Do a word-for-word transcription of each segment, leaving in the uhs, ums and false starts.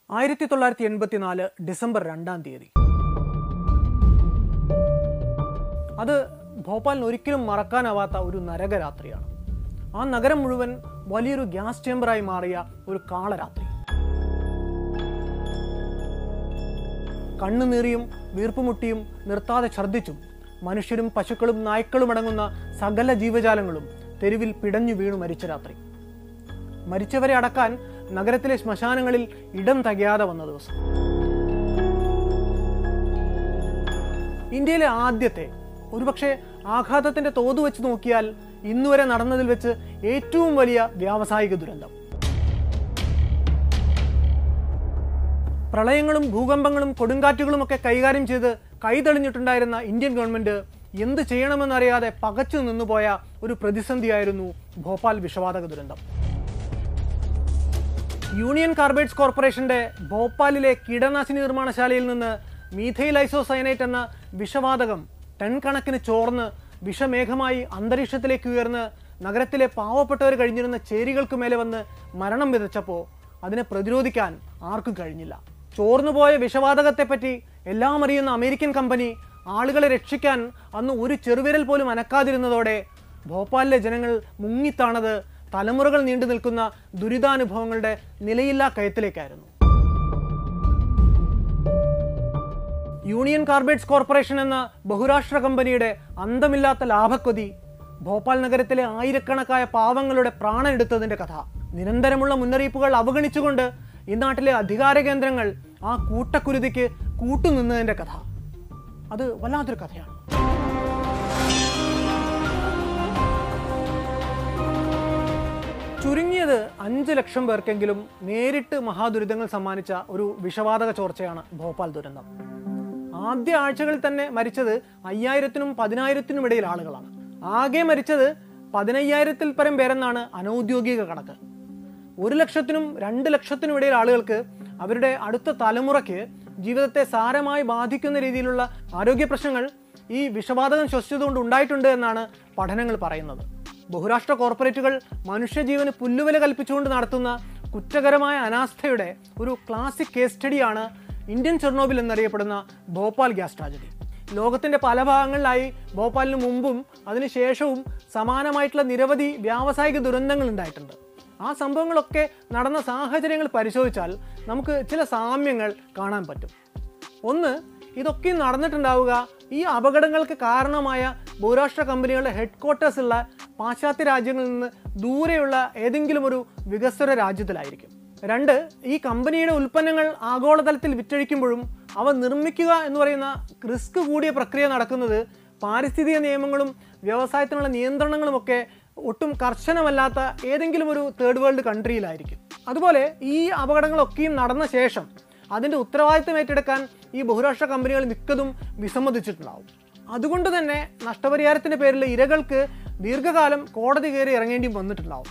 ആയിരത്തി തൊള്ളായിരത്തി എൺപത്തിനാല് ഡിസംബർ രണ്ടാം തീയതി. അത് ഭോപ്പാലിന് ഒരിക്കലും മറക്കാനാവാത്ത ഒരു നരകരാത്രിയാണ്. ആ നഗരം മുഴുവൻ വലിയൊരു ഗ്യാസ് ചേമ്പറായി മാറിയ ഒരു കാളരാത്രി. കണ്ണുനീറിയും വീർപ്പുമുട്ടിയും നിർത്താതെ ഛർദ്ദിച്ചും മനുഷ്യരും പശുക്കളും നായ്ക്കളും അടങ്ങുന്ന സകല ജീവജാലങ്ങളും തെരുവിൽ പിടഞ്ഞു വീണു മരിച്ച രാത്രി. മരിച്ചവരെ അടക്കാൻ നഗരത്തിലെ ശ്മശാനങ്ങളിൽ ഇടം തികയാതെ വന്ന ദിവസം. ഇന്ത്യയിലെ ആദ്യത്തെ, ഒരുപക്ഷെ ആഘാതത്തിന്റെ തോത് വെച്ച് നോക്കിയാൽ ഇന്നുവരെ നടന്നതിൽ വെച്ച് ഏറ്റവും വലിയ വ്യാവസായിക ദുരന്തം. പ്രളയങ്ങളും ഭൂകമ്പങ്ങളും കൊടുങ്കാറ്റുകളും ഒക്കെ കൈകാര്യം ചെയ്ത് കൈതെളിഞ്ഞിട്ടുണ്ടായിരുന്ന ഇന്ത്യൻ ഗവൺമെന്റ് എന്ത് ചെയ്യണമെന്നറിയാതെ പകച്ചു നിന്നുപോയ ഒരു പ്രതിസന്ധിയായിരുന്നു ഭോപ്പാൽ വിഷവാതക ദുരന്തം. യൂണിയൻ കാർബൈഡ്സ് കോർപ്പറേഷന്റെ ഭോപ്പാലിലെ കീടനാശിനി നിർമ്മാണശാലയിൽ നിന്ന് മീഥൈൽ ഐസോസയനേറ്റ് എന്ന വിഷവാതകം ടൺ കണക്കിന് ചോർന്ന് വിഷമേഘമായി അന്തരീക്ഷത്തിലേക്ക് ഉയർന്ന് നഗരത്തിലെ പാവപ്പെട്ടവർ കഴിഞ്ഞിരുന്ന ചേരികൾക്ക് മേലെ വന്ന് മരണം വിതച്ചപ്പോൾ അതിനെ പ്രതിരോധിക്കാൻ ആർക്കും കഴിഞ്ഞില്ല. ചോർന്നുപോയ വിഷവാതകത്തെപ്പറ്റി എല്ലാം അറിയുന്ന അമേരിക്കൻ കമ്പനി ആളുകളെ രക്ഷിക്കാൻ അന്ന് ഒരു ചെറുവിരൽ പോലും അനക്കാതിരുന്നതോടെ ഭോപ്പാലിലെ ജനങ്ങൾ മുങ്ങിത്താണത് തലമുറകൾ നീണ്ടു നിൽക്കുന്ന ദുരിതാനുഭവങ്ങളുടെ നിലയില്ലാ കയത്തിലേക്കായിരുന്നു. യൂണിയൻ കാർബൈഡ്സ് കോർപ്പറേഷൻ എന്ന ബഹുരാഷ്ട്ര കമ്പനിയുടെ അന്തമില്ലാത്ത ലാഭക്കൊതി ഭോപ്പാൽ നഗരത്തിലെ ആയിരക്കണക്കായ പാവങ്ങളുടെ പ്രാണനെടുത്തതിന്റെ കഥ. നിരന്തരമുള്ള മുന്നറിയിപ്പുകൾ അവഗണിച്ചുകൊണ്ട് ഈ നാട്ടിലെ അധികാര കേന്ദ്രങ്ങൾ ആ കൂട്ടക്കുരുതിക്ക് കൂട്ടുനിന്നതിന്റെ കഥ. അത് വല്ലാത്തൊരു കഥയാണ്. ചുരുങ്ങിയത് അഞ്ച് ലക്ഷം പേർക്കെങ്കിലും നേരിട്ട് മഹാദുരിതങ്ങൾ സമ്മാനിച്ച ഒരു വിഷവാതക ചോർച്ചയാണ് ഭോപ്പാൽ ദുരന്തം. ആദ്യ ആഴ്ചകളിൽ തന്നെ മരിച്ചത് അയ്യായിരത്തിനും പതിനായിരത്തിനും ഇടയിൽ ആളുകളാണ്. ആകെ മരിച്ചത് പതിനയ്യായിരത്തിൽ പരം പേരെന്നാണ് അനൗദ്യോഗിക കണക്ക്. ഒരു ലക്ഷത്തിനും രണ്ട് ലക്ഷത്തിനും ഇടയിൽ ആളുകൾക്ക് അവരുടെ അടുത്ത തലമുറയ്ക്ക് ജീവിതത്തെ സാരമായി ബാധിക്കുന്ന രീതിയിലുള്ള ആരോഗ്യ പ്രശ്നങ്ങൾ ഈ വിഷവാതകം ശ്വസിച്ചതുകൊണ്ട് ഉണ്ടായിട്ടുണ്ട് എന്നാണ് പഠനങ്ങൾ പറയുന്നത്. ബഹുരാഷ്ട്ര കോർപ്പറേറ്റുകൾ മനുഷ്യജീവന് പുല്ലുവില കൽപ്പിച്ചുകൊണ്ട് നടത്തുന്ന കുറ്റകരമായ അനാസ്ഥയുടെ ഒരു ക്ലാസിക് കേസ് സ്റ്റഡിയാണ് ഇന്ത്യൻ ചെർണോബിൽ എന്നറിയപ്പെടുന്ന ഭോപ്പാൽ ഗ്യാസ് ട്രാജഡി. ലോകത്തിൻ്റെ പല ഭാഗങ്ങളിലായി ഭോപ്പാലിന് മുമ്പും അതിനുശേഷവും സമാനമായിട്ടുള്ള നിരവധി വ്യാവസായിക ദുരന്തങ്ങൾ ഉണ്ടായിട്ടുണ്ട്. ആ സംഭവങ്ങളൊക്കെ നടന്ന സാഹചര്യങ്ങൾ പരിശോധിച്ചാൽ നമുക്ക് ചില സാമ്യങ്ങൾ കാണാൻ പറ്റും. ഒന്ന്, ഇതൊക്കെ നടന്നിട്ടുണ്ടാവുക ഈ അപകടങ്ങൾക്ക് കാരണമായ ബഹുരാഷ്ട്ര കമ്പനികളുടെ ഹെഡ് ക്വാർട്ടേഴ്സ് ഉള്ള പാശ്ചാത്യ രാജ്യങ്ങളിൽ നിന്ന് ദൂരെയുള്ള ഏതെങ്കിലും ഒരു വികസ്വര രാജ്യത്തിലായിരിക്കും. രണ്ട്, ഈ കമ്പനിയുടെ ഉൽപ്പന്നങ്ങൾ ആഗോളതലത്തിൽ വിറ്റഴിക്കുമ്പോഴും അവ നിർമ്മിക്കുക എന്ന് പറയുന്ന റിസ്ക് കൂടിയ പ്രക്രിയ നടക്കുന്നത് പാരിസ്ഥിതിക നിയമങ്ങളും വ്യവസായത്തിനുള്ള നിയന്ത്രണങ്ങളുമൊക്കെ ഒട്ടും കർശനമല്ലാത്ത ഏതെങ്കിലും ഒരു തേർഡ് വേൾഡ് കൺട്രിയിലായിരിക്കും. അതുപോലെ ഈ അപകടങ്ങളൊക്കെയും നടന്ന ശേഷം അതിൻ്റെ ഉത്തരവാദിത്തം ഏറ്റെടുക്കാൻ ഈ ബഹുരാഷ്ട്ര കമ്പനികൾ മിക്കതും വിസമ്മതിച്ചിട്ടുണ്ടാവും. അതുകൊണ്ട് തന്നെ നഷ്ടപരിഹാരത്തിൻ്റെ പേരിൽ ഇരകൾക്ക് ദീർഘകാലം കോടതി കയറി ഇറങ്ങേണ്ടി വന്നിട്ടുണ്ടാവും.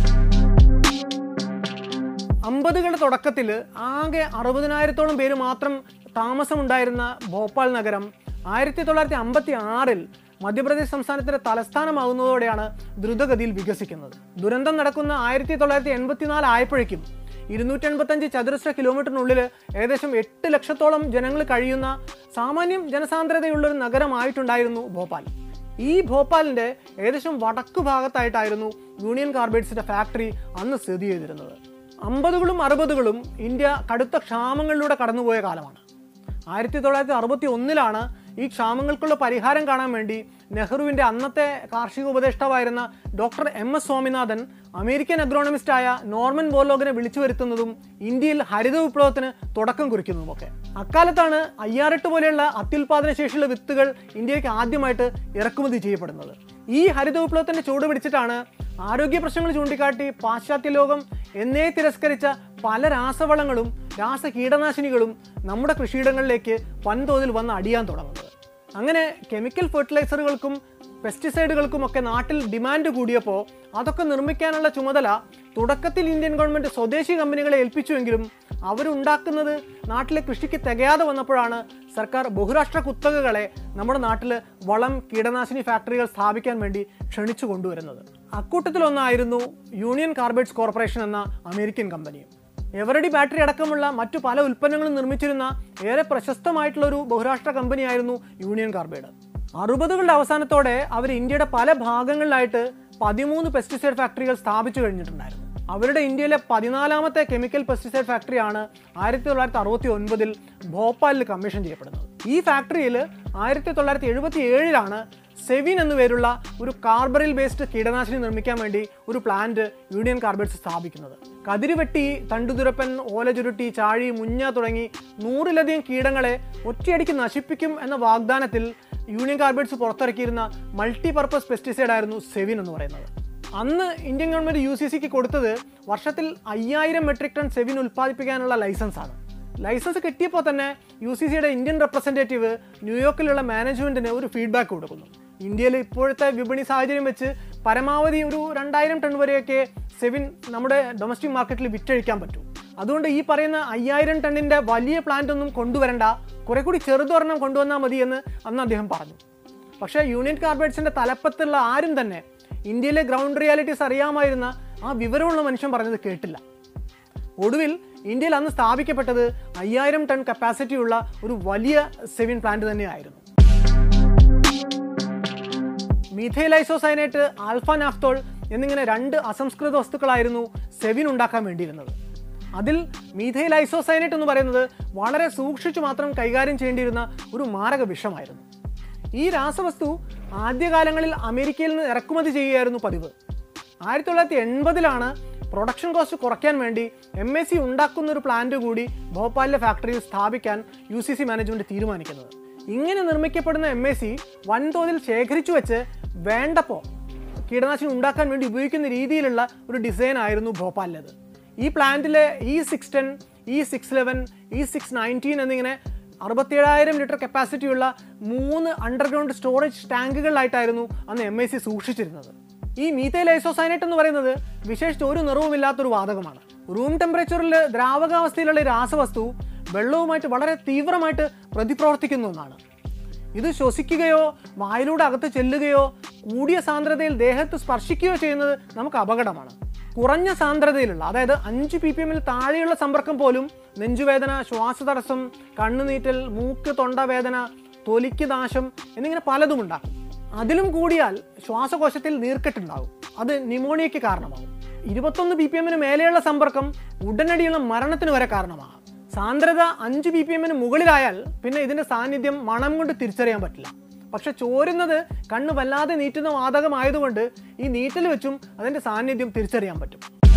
അമ്പതുകളുടെ തുടക്കത്തിൽ ആകെ അറുപതിനായിരത്തോളം പേര് മാത്രം താമസമുണ്ടായിരുന്ന ഭോപ്പാൽ നഗരം ആയിരത്തി തൊള്ളായിരത്തി അമ്പത്തി ആറിൽ മധ്യപ്രദേശ് സംസ്ഥാനത്തിന്റെ തലസ്ഥാനമാകുന്നതോടെയാണ് ദ്രുതഗതിയിൽ വികസിക്കുന്നത്. ദുരന്തം നടക്കുന്ന ആയിരത്തി തൊള്ളായിരത്തി എൺപത്തിനാല് ആയപ്പോഴേക്കും ഇരുന്നൂറ്റി എൺപത്തഞ്ച് ചതുരശ്ര കിലോമീറ്ററിനുള്ളിൽ ഏകദേശം എട്ട് ലക്ഷത്തോളം ജനങ്ങൾ കഴിയുന്ന സാമാന്യം ജനസാന്ദ്രതയുള്ളൊരു നഗരമായിട്ടുണ്ടായിരുന്നു ഭോപ്പാൽ. ഈ ഭോപ്പാലിൻ്റെ ഏകദേശം വടക്കു ഭാഗത്തായിട്ടായിരുന്നു യൂണിയൻ കാർബൈഡ്സിന്റെ ഫാക്ടറി അന്ന് സ്ഥിതി ചെയ്തിരുന്നത്. അമ്പതുകളും അറുപതുകളും ഇന്ത്യ കടുത്ത ക്ഷാമങ്ങളിലൂടെ കടന്നുപോയ കാലമാണ്. ആയിരത്തി തൊള്ളായിരത്തി അറുപത്തി ഒന്നിലാണ് ഈ ക്ഷാമങ്ങൾക്കുള്ള പരിഹാരം കാണാൻ വേണ്ടി നെഹ്റുവിൻ്റെ അന്നത്തെ കാർഷിക ഉപദേഷ്ടാവായിരുന്ന doctor M S Swaminathan American അഗ്രോണമിസ്റ്റായ നോർമൻ ബോർലോഗിനെ വിളിച്ചു വരുത്തുന്നതും ഇന്ത്യയിൽ ഹരിത വിപ്ലവത്തിന് തുടക്കം കുറിക്കുന്നതുമൊക്കെ. അക്കാലത്താണ് അയ്യാറെട്ട് പോലെയുള്ള അത്യുൽപാദന ശേഷിയുള്ള വിത്തുകൾ ഇന്ത്യക്ക് ആദ്യമായിട്ട് ഇറക്കുമതി ചെയ്യപ്പെടുന്നത്. ഈ ഹരിത വിപ്ലവത്തിൻ്റെ ചൂട് പിടിച്ചിട്ടാണ് ആരോഗ്യ പ്രശ്നങ്ങൾ ചൂണ്ടിക്കാട്ടി പാശ്ചാത്യ ലോകം എന്നേ തിരസ്കരിച്ച പല രാസവളങ്ങളും രാസ കീടനാശിനികളും നമ്മുടെ കൃഷിയിടങ്ങളിലേക്ക് വൻതോതിൽ വന്ന് അടിയാൻ തുടങ്ങുന്നത്. അങ്ങനെ കെമിക്കൽ ഫെർട്ടിലൈസറുകൾക്കും പെസ്റ്റിസൈഡുകൾക്കും ഒക്കെ നാട്ടിൽ ഡിമാൻഡ് കൂടിയപ്പോൾ അതൊക്കെ നിർമ്മിക്കാനുള്ള ചുമതല തുടക്കത്തിൽ ഇന്ത്യൻ ഗവൺമെൻറ് സ്വദേശി കമ്പനികളെ ഏൽപ്പിച്ചുവെങ്കിലും അവരുണ്ടാക്കുന്നത് നാട്ടിലെ കൃഷിക്ക് തികയാതെ വന്നപ്പോഴാണ് സർക്കാർ ബഹുരാഷ്ട്ര കുത്തകകളെ നമ്മുടെ നാട്ടിൽ വളം കീടനാശിനി ഫാക്ടറികൾ സ്ഥാപിക്കാൻ വേണ്ടി ക്ഷണിച്ചു കൊണ്ടുവരുന്നത്. അക്കൂട്ടത്തിലൊന്നായിരുന്നു യൂണിയൻ കാർബൈഡ്സ് കോർപ്പറേഷൻ എന്ന അമേരിക്കൻ കമ്പനിയും. എവറഡി ബാറ്ററി അടക്കമുള്ള മറ്റു പല ഉൽപ്പന്നങ്ങളും നിർമ്മിച്ചിരുന്ന ഏറെ പ്രശസ്തമായിട്ടുള്ള ഒരു ബഹുരാഷ്ട്ര കമ്പനിയായിരുന്നു യൂണിയൻ കാർബൈഡ്. അറുപതുകളുടെ അവസാനത്തോടെ അവർ ഇന്ത്യയുടെ പല ഭാഗങ്ങളിലായിട്ട് പതിമൂന്ന് പെസ്റ്റിസൈഡ് ഫാക്ടറികൾ സ്ഥാപിച്ചു കഴിഞ്ഞിട്ടുണ്ടായിരുന്നു. അവരുടെ ഇന്ത്യയിലെ പതിനാലാമത്തെ കെമിക്കൽ പെസ്റ്റിസൈഡ് ഫാക്ടറിയാണ് ആയിരത്തി തൊള്ളായിരത്തി അറുപത്തി ഒൻപതിൽ ഭോപ്പാലിൽ കമ്മീഷൻ ചെയ്യപ്പെടുന്നത്. ഈ ഫാക്ടറിയിൽ ആയിരത്തി തൊള്ളായിരത്തി എഴുപത്തി ഏഴിലാണ് സെവിൻ എന്നു പേരുള്ള ഒരു കാർബറിൽ ബേസ്ഡ് കീടനാശിനി നിർമ്മിക്കാൻ വേണ്ടി ഒരു പ്ലാന്റ് യൂണിയൻ കാർബൈഡ്സ് സ്ഥാപിക്കുന്നത്. കതിരുവെട്ടി, തണ്ടുതുരപ്പൻ, ഓലചുരുട്ടി, ചാഴി, മുഞ്ഞ തുടങ്ങി നൂറിലധികം കീടങ്ങളെ ഒറ്റയടിക്ക് നശിപ്പിക്കും എന്ന വാഗ്ദാനത്തിൽ യൂണിയൻ കാർബൈഡ്സ് പുറത്തിറക്കിയിരുന്ന മൾട്ടി പർപ്പസ് പെസ്റ്റിസൈഡ് ആയിരുന്നു സെവിൻ എന്ന് പറയുന്നത്. അന്ന് ഇന്ത്യൻ ഗവൺമെൻറ് യു സി സിക്ക് കൊടുത്തത് വർഷത്തിൽ അയ്യായിരം മെട്രിക് ടൺ സെവിൻ ഉൽപ്പാദിപ്പിക്കാനുള്ള ലൈസൻസാണ്. ലൈസൻസ് കിട്ടിയപ്പോൾ തന്നെ യു സി സിയുടെ ഇന്ത്യൻ റെപ്രസെൻറ്റേറ്റീവ് ന്യൂയോർക്കിലുള്ള മാനേജ്മെൻറ്റിന് ഒരു ഫീഡ്ബാക്ക് കൊടുക്കുന്നു. ഇന്ത്യയിൽ ഇപ്പോഴത്തെ വിപണി സാഹചര്യം വെച്ച് പരമാവധി ഒരു രണ്ടായിരം ടൺ വരെയൊക്കെ സെവിൻ നമ്മുടെ ഡൊമസ്റ്റിക് മാർക്കറ്റിൽ വിറ്റഴിക്കാൻ പറ്റും. അതുകൊണ്ട് ഈ പറയുന്ന അയ്യായിരം ടണ്ണിൻ്റെ വലിയ പ്ലാന്റ് ഒന്നും കൊണ്ടുവരണ്ട, കുറെ കൂടി ചെറുതൊരെണ്ണം കൊണ്ടുവന്നാൽ മതി എന്ന് അന്ന് അദ്ദേഹം പറഞ്ഞു. പക്ഷേ യൂണിയൻ കാർബൈഡ്സിൻ്റെ തലപ്പത്തുള്ള ആരും തന്നെ ഇന്ത്യയിലെ ഗ്രൗണ്ട് റിയാലിറ്റീസ് അറിയാമായിരുന്ന ആ വിവരമുള്ള മനുഷ്യൻ പറഞ്ഞത് കേട്ടില്ല. ഒടുവിൽ ഇന്ത്യയിൽ അന്ന് സ്ഥാപിക്കപ്പെട്ടത് അയ്യായിരം ടൺ കപ്പാസിറ്റിയുള്ള ഒരു വലിയ സെവിൻ പ്ലാന്റ് തന്നെയായിരുന്നു. മീഥൈൽ ഐസോസയനേറ്റ്, ആൽഫ നാഫ്തോൾ എന്നിങ്ങനെ രണ്ട് അസംസ്കൃത വസ്തുക്കളായിരുന്നു സെവിൻ ഉണ്ടാക്കാൻ വേണ്ടിയിരുന്നത്. അതിൽ മീഥൈൽ ഐസോസയനേറ്റ് എന്ന് പറയുന്നത് വളരെ സൂക്ഷിച്ചു മാത്രം കൈകാര്യം ചെയ്യേണ്ടിയിരുന്ന ഒരു മാരക വിഷമായിരുന്നു. ഈ രാസവസ്തു ആദ്യകാലങ്ങളിൽ അമേരിക്കയിൽ നിന്ന് ഇറക്കുമതി ചെയ്യുകയായിരുന്നു പതിവ്. ആയിരത്തി തൊള്ളായിരത്തി എൺപതിലാണ് പ്രൊഡക്ഷൻ കോസ്റ്റ് കുറയ്ക്കാൻ വേണ്ടി എം എ സി ഉണ്ടാക്കുന്ന ഒരു പ്ലാന്റ് കൂടി ഭോപ്പാലിലെ ഫാക്ടറിയിൽ സ്ഥാപിക്കാൻ യു സി സി മാനേജ്മെൻറ്റ് തീരുമാനിക്കുന്നത്. ഇങ്ങനെ നിർമ്മിക്കപ്പെടുന്ന എം എ സി വൻതോതിൽ ശേഖരിച്ചു വെച്ച് വേണ്ടപ്പോൾ കീടനാശിനി ഉണ്ടാക്കാൻ വേണ്ടി ഉപയോഗിക്കുന്ന രീതിയിലുള്ള ഒരു ഡിസൈൻ ആയിരുന്നു ഭോപ്പാലിലേത്. ഈ പ്ലാന്റിലെ E six ten, E six eleven, E six nineteen എന്നിങ്ങനെ അറുപത്തിയേഴായിരം ലിറ്റർ കപ്പാസിറ്റിയുള്ള മൂന്ന് അണ്ടർഗ്രൗണ്ട് സ്റ്റോറേജ് ടാങ്കുകളിലായിട്ടായിരുന്നു അന്ന് എം ഐ സി സൂക്ഷിച്ചിരുന്നത്. ഈ മീഥൈൽ ഐസോസയനേറ്റ് എന്ന് പറയുന്നത് വിശേഷിച്ച് ഒരു നിറവുമില്ലാത്തൊരു വാതകമാണ്. റൂം ടെമ്പറേച്ചറിൽ ദ്രാവകാവസ്ഥയിലുള്ള രാസവസ്തു വെള്ളവുമായിട്ട് വളരെ തീവ്രമായിട്ട് പ്രതിപ്രവർത്തിക്കുന്ന ഒന്നാണ്. ഇത് ശ്വസിക്കുകയോ വായിലൂടെ അകത്ത് ചെല്ലുകയോ കൂടിയ സാന്ദ്രതയിൽ ദേഹത്ത് സ്പർശിക്കുകയോ ചെയ്യുന്നത് നമുക്ക് അപകടമാണ്. കുറഞ്ഞ സാന്ദ്രതയിലുള്ള, അതായത് അഞ്ച് പി പി എമ്മിൽ താഴെയുള്ള സമ്പർക്കം പോലും നെഞ്ചുവേദന, ശ്വാസതടസ്സം, കണ്ണുനീറ്റൽ, മൂക്ക് തൊണ്ടവേദന, തൊലിക്ക് നാശം എന്നിങ്ങനെ പലതും ഉണ്ടാക്കും. അതിലും കൂടിയാൽ ശ്വാസകോശത്തിൽ നീർക്കെട്ടുണ്ടാകും. അത് ന്യൂമോണിയയ്ക്ക് കാരണമാകും. ഇരുപത്തൊന്ന് പി പി എമ്മിന് മേലെയുള്ള സമ്പർക്കം ഉടനടിയുള്ള മരണത്തിന് വരെ കാരണമാകാം. സാന്ദ്രത അഞ്ച് പി പി എമ്മിന് മുകളിലായാൽ പിന്നെ ഇതിൻ്റെ സാന്നിധ്യം മണം കൊണ്ട് തിരിച്ചറിയാൻ പറ്റില്ല. പക്ഷെ ചോരുന്നത് കണ്ണ് വല്ലാതെ നീറ്റുന്ന വാതകമായതുകൊണ്ട് ഈ നീറ്റൽ വെച്ചും അതിൻ്റെ സാന്നിധ്യം തിരിച്ചറിയാൻ പറ്റും.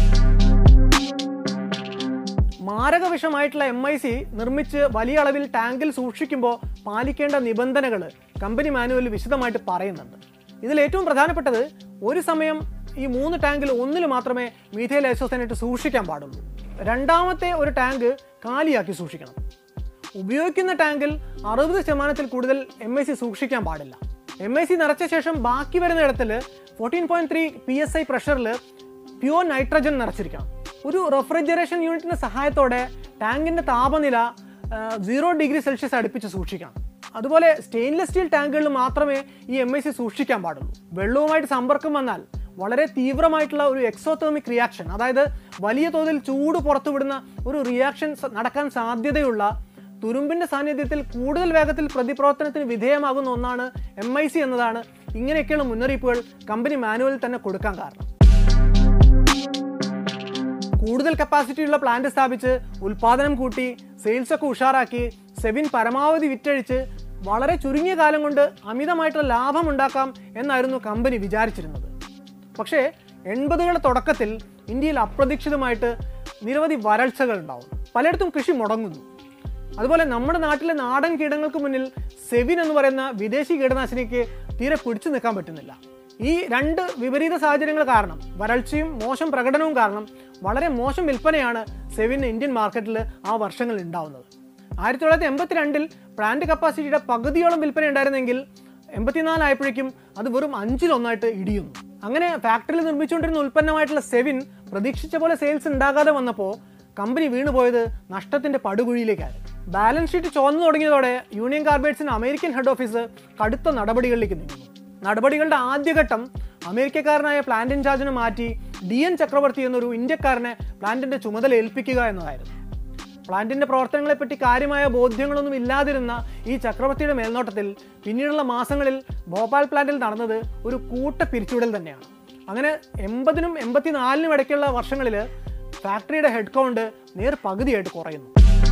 മാരക വിഷമായിട്ടുള്ള എം ഐ സി നിർമ്മിച്ച് വലിയ അളവിൽ ടാങ്കിൽ സൂക്ഷിക്കുമ്പോൾ പാലിക്കേണ്ട നിബന്ധനകൾ കമ്പനി മാനുവലിൽ വിശദമായിട്ട് പറയുന്നുണ്ട്. ഇതിൽ ഏറ്റവും പ്രധാനപ്പെട്ടത് ഒരു സമയം ഈ മൂന്ന് ടാങ്കിൽ ഒന്നിൽ മാത്രമേ മീഥൈൽ ഐസോസയനേറ്റ് സൂക്ഷിക്കാൻ പാടുള്ളൂ. രണ്ടാമത്തെ ഒരു ടാങ്ക് കാലിയാക്കി സൂക്ഷിക്കണം. ഉപയോഗിക്കുന്ന ടാങ്കിൽ അറുപത് ശതമാനത്തിൽ കൂടുതൽ എം ഐ സി സൂക്ഷിക്കാൻ പാടില്ല. എം ഐ സി നിറച്ച ശേഷം ബാക്കി വരുന്ന ഇടത്തിൽ fourteen point three P S I പ്രഷറിൽ പ്യുവർ നൈട്രജൻ നിറച്ചിരിക്കണം. ഒരു റെഫ്രിജറേഷൻ യൂണിറ്റിൻ്റെ സഹായത്തോടെ ടാങ്കിൻ്റെ താപനില സീറോ ഡിഗ്രി സെൽഷ്യസ് അടുപ്പിച്ച് സൂക്ഷിക്കണം. അതുപോലെ സ്റ്റെയിൻലെസ് സ്റ്റീൽ ടാങ്കുകളിൽ മാത്രമേ ഈ എം ഐ സി സൂക്ഷിക്കാൻ പാടുള്ളൂ. വെള്ളവുമായിട്ട് സമ്പർക്കം വന്നാൽ വളരെ തീവ്രമായിട്ടുള്ള ഒരു എക്സോതെർമിക് റിയാക്ഷൻ, അതായത് വലിയ തോതിൽ ചൂട് പുറത്തുവിടുന്ന ഒരു റിയാക്ഷൻ നടക്കാൻ സാധ്യതയുള്ള തുരുമ്പിൻ്റെ സാന്നിധ്യത്തിൽ കൂടുതൽ വേഗത്തിൽ പ്രതിപ്രവർത്തനത്തിന് വിധേയമാകുന്ന ഒന്നാണ് എം ഐ സി എന്നതാണ് ഇങ്ങനെയൊക്കെയുള്ള മുന്നറിയിപ്പുകൾ കമ്പനി മാനുവലിൽ തന്നെ കൊടുക്കാൻ കാരണം. കൂടുതൽ കപ്പാസിറ്റിയുള്ള പ്ലാന്റ് സ്ഥാപിച്ച് ഉൽപ്പാദനം കൂട്ടി സെയിൽസൊക്കെ ഉഷാറാക്കി സെവിൻ പരമാവധി വിറ്റഴിച്ച് വളരെ ചുരുങ്ങിയ കാലം കൊണ്ട് അമിതമായിട്ടുള്ള ലാഭം ഉണ്ടാക്കാം എന്നായിരുന്നു കമ്പനി വിചാരിച്ചിരുന്നത്. പക്ഷേ എൺപതുകളുടെ തുടക്കത്തിൽ ഇന്ത്യയിൽ അപ്രതീക്ഷിതമായിട്ട് നിരവധി വരൾച്ചകൾ ഉണ്ടാവും. പലയിടത്തും കൃഷി മുടങ്ങുന്നു. അതുപോലെ നമ്മുടെ നാട്ടിലെ നാടൻ കീടങ്ങൾക്ക് മുന്നിൽ സെവിൻ എന്ന് പറയുന്ന വിദേശി കീടനാശിനിക്ക് തീരെ പിടിച്ചു നിൽക്കാൻ പറ്റുന്നില്ല. ഈ രണ്ട് വിപരീത സാഹചര്യങ്ങൾ കാരണം, വരൾച്ചയും മോശം പ്രകടനവും കാരണം വളരെ മോശം വിൽപ്പനയാണ് സെവിന് ഇന്ത്യൻ മാർക്കറ്റിൽ ആ വർഷങ്ങളിൽ ഉണ്ടാവുന്നത്. ആയിരത്തി തൊള്ളായിരത്തി എൺപത്തി രണ്ടിൽ പ്ലാന്റ് കപ്പാസിറ്റിയുടെ പകുതിയോളം വിൽപ്പന ഉണ്ടായിരുന്നെങ്കിൽ എൺപത്തിനാലായപ്പോഴേക്കും അത് വെറും അഞ്ചിലൊന്നായിട്ട് ഇടിയുന്നു. അങ്ങനെ ഫാക്ടറിയിൽ നിർമ്മിച്ചുകൊണ്ടിരുന്ന ഉൽപ്പന്നമായിട്ടുള്ള സെവിൻ പ്രതീക്ഷിച്ച പോലെ സെയിൽസ് ഉണ്ടാകാതെ വന്നപ്പോൾ കമ്പനി വീണുപോയത് നഷ്ടത്തിൻ്റെ പടുകുഴിയിലേക്കാണ്. ബാലൻസ് ഷീറ്റ് ചോർന്നു തുടങ്ങിയതോടെ യൂണിയൻ കാർബൈഡ്സിന് അമേരിക്കൻ ഹെഡ് ഓഫീസ് കടുത്ത നടപടികളിലേക്ക് നീങ്ങുന്നു. നടപടികളുടെ ആദ്യഘട്ടം അമേരിക്കക്കാരനായ പ്ലാന്റ് ഇൻചാർജിനെ മാറ്റി ഡി എൻ ചക്രവർത്തി എന്നൊരു ഇന്ത്യക്കാരനെ പ്ലാന്റിന്റെ ചുമതല ഏൽപ്പിക്കുക എന്നതായിരുന്നു. പ്ലാന്റിന്റെ പ്രവർത്തനങ്ങളെപ്പറ്റി കാര്യമായ ബോധ്യങ്ങളൊന്നും ഇല്ലാതിരുന്ന ഈ ചക്രവർത്തിയുടെ മേൽനോട്ടത്തിൽ പിന്നീടുള്ള മാസങ്ങളിൽ ഭോപ്പാൽ പ്ലാന്റിൽ നടന്നത് ഒരു കൂട്ട പിരിച്ചുവിടൽ തന്നെയാണ്. അങ്ങനെ എൺപതിനും എൺപത്തിനാലിനും ഇടയ്ക്കുള്ള വർഷങ്ങളിൽ ഫാക്ടറിയുടെ ഹെഡ് കൗണ്ട് നേർ പകുതിയായിട്ട് കുറയുന്നു.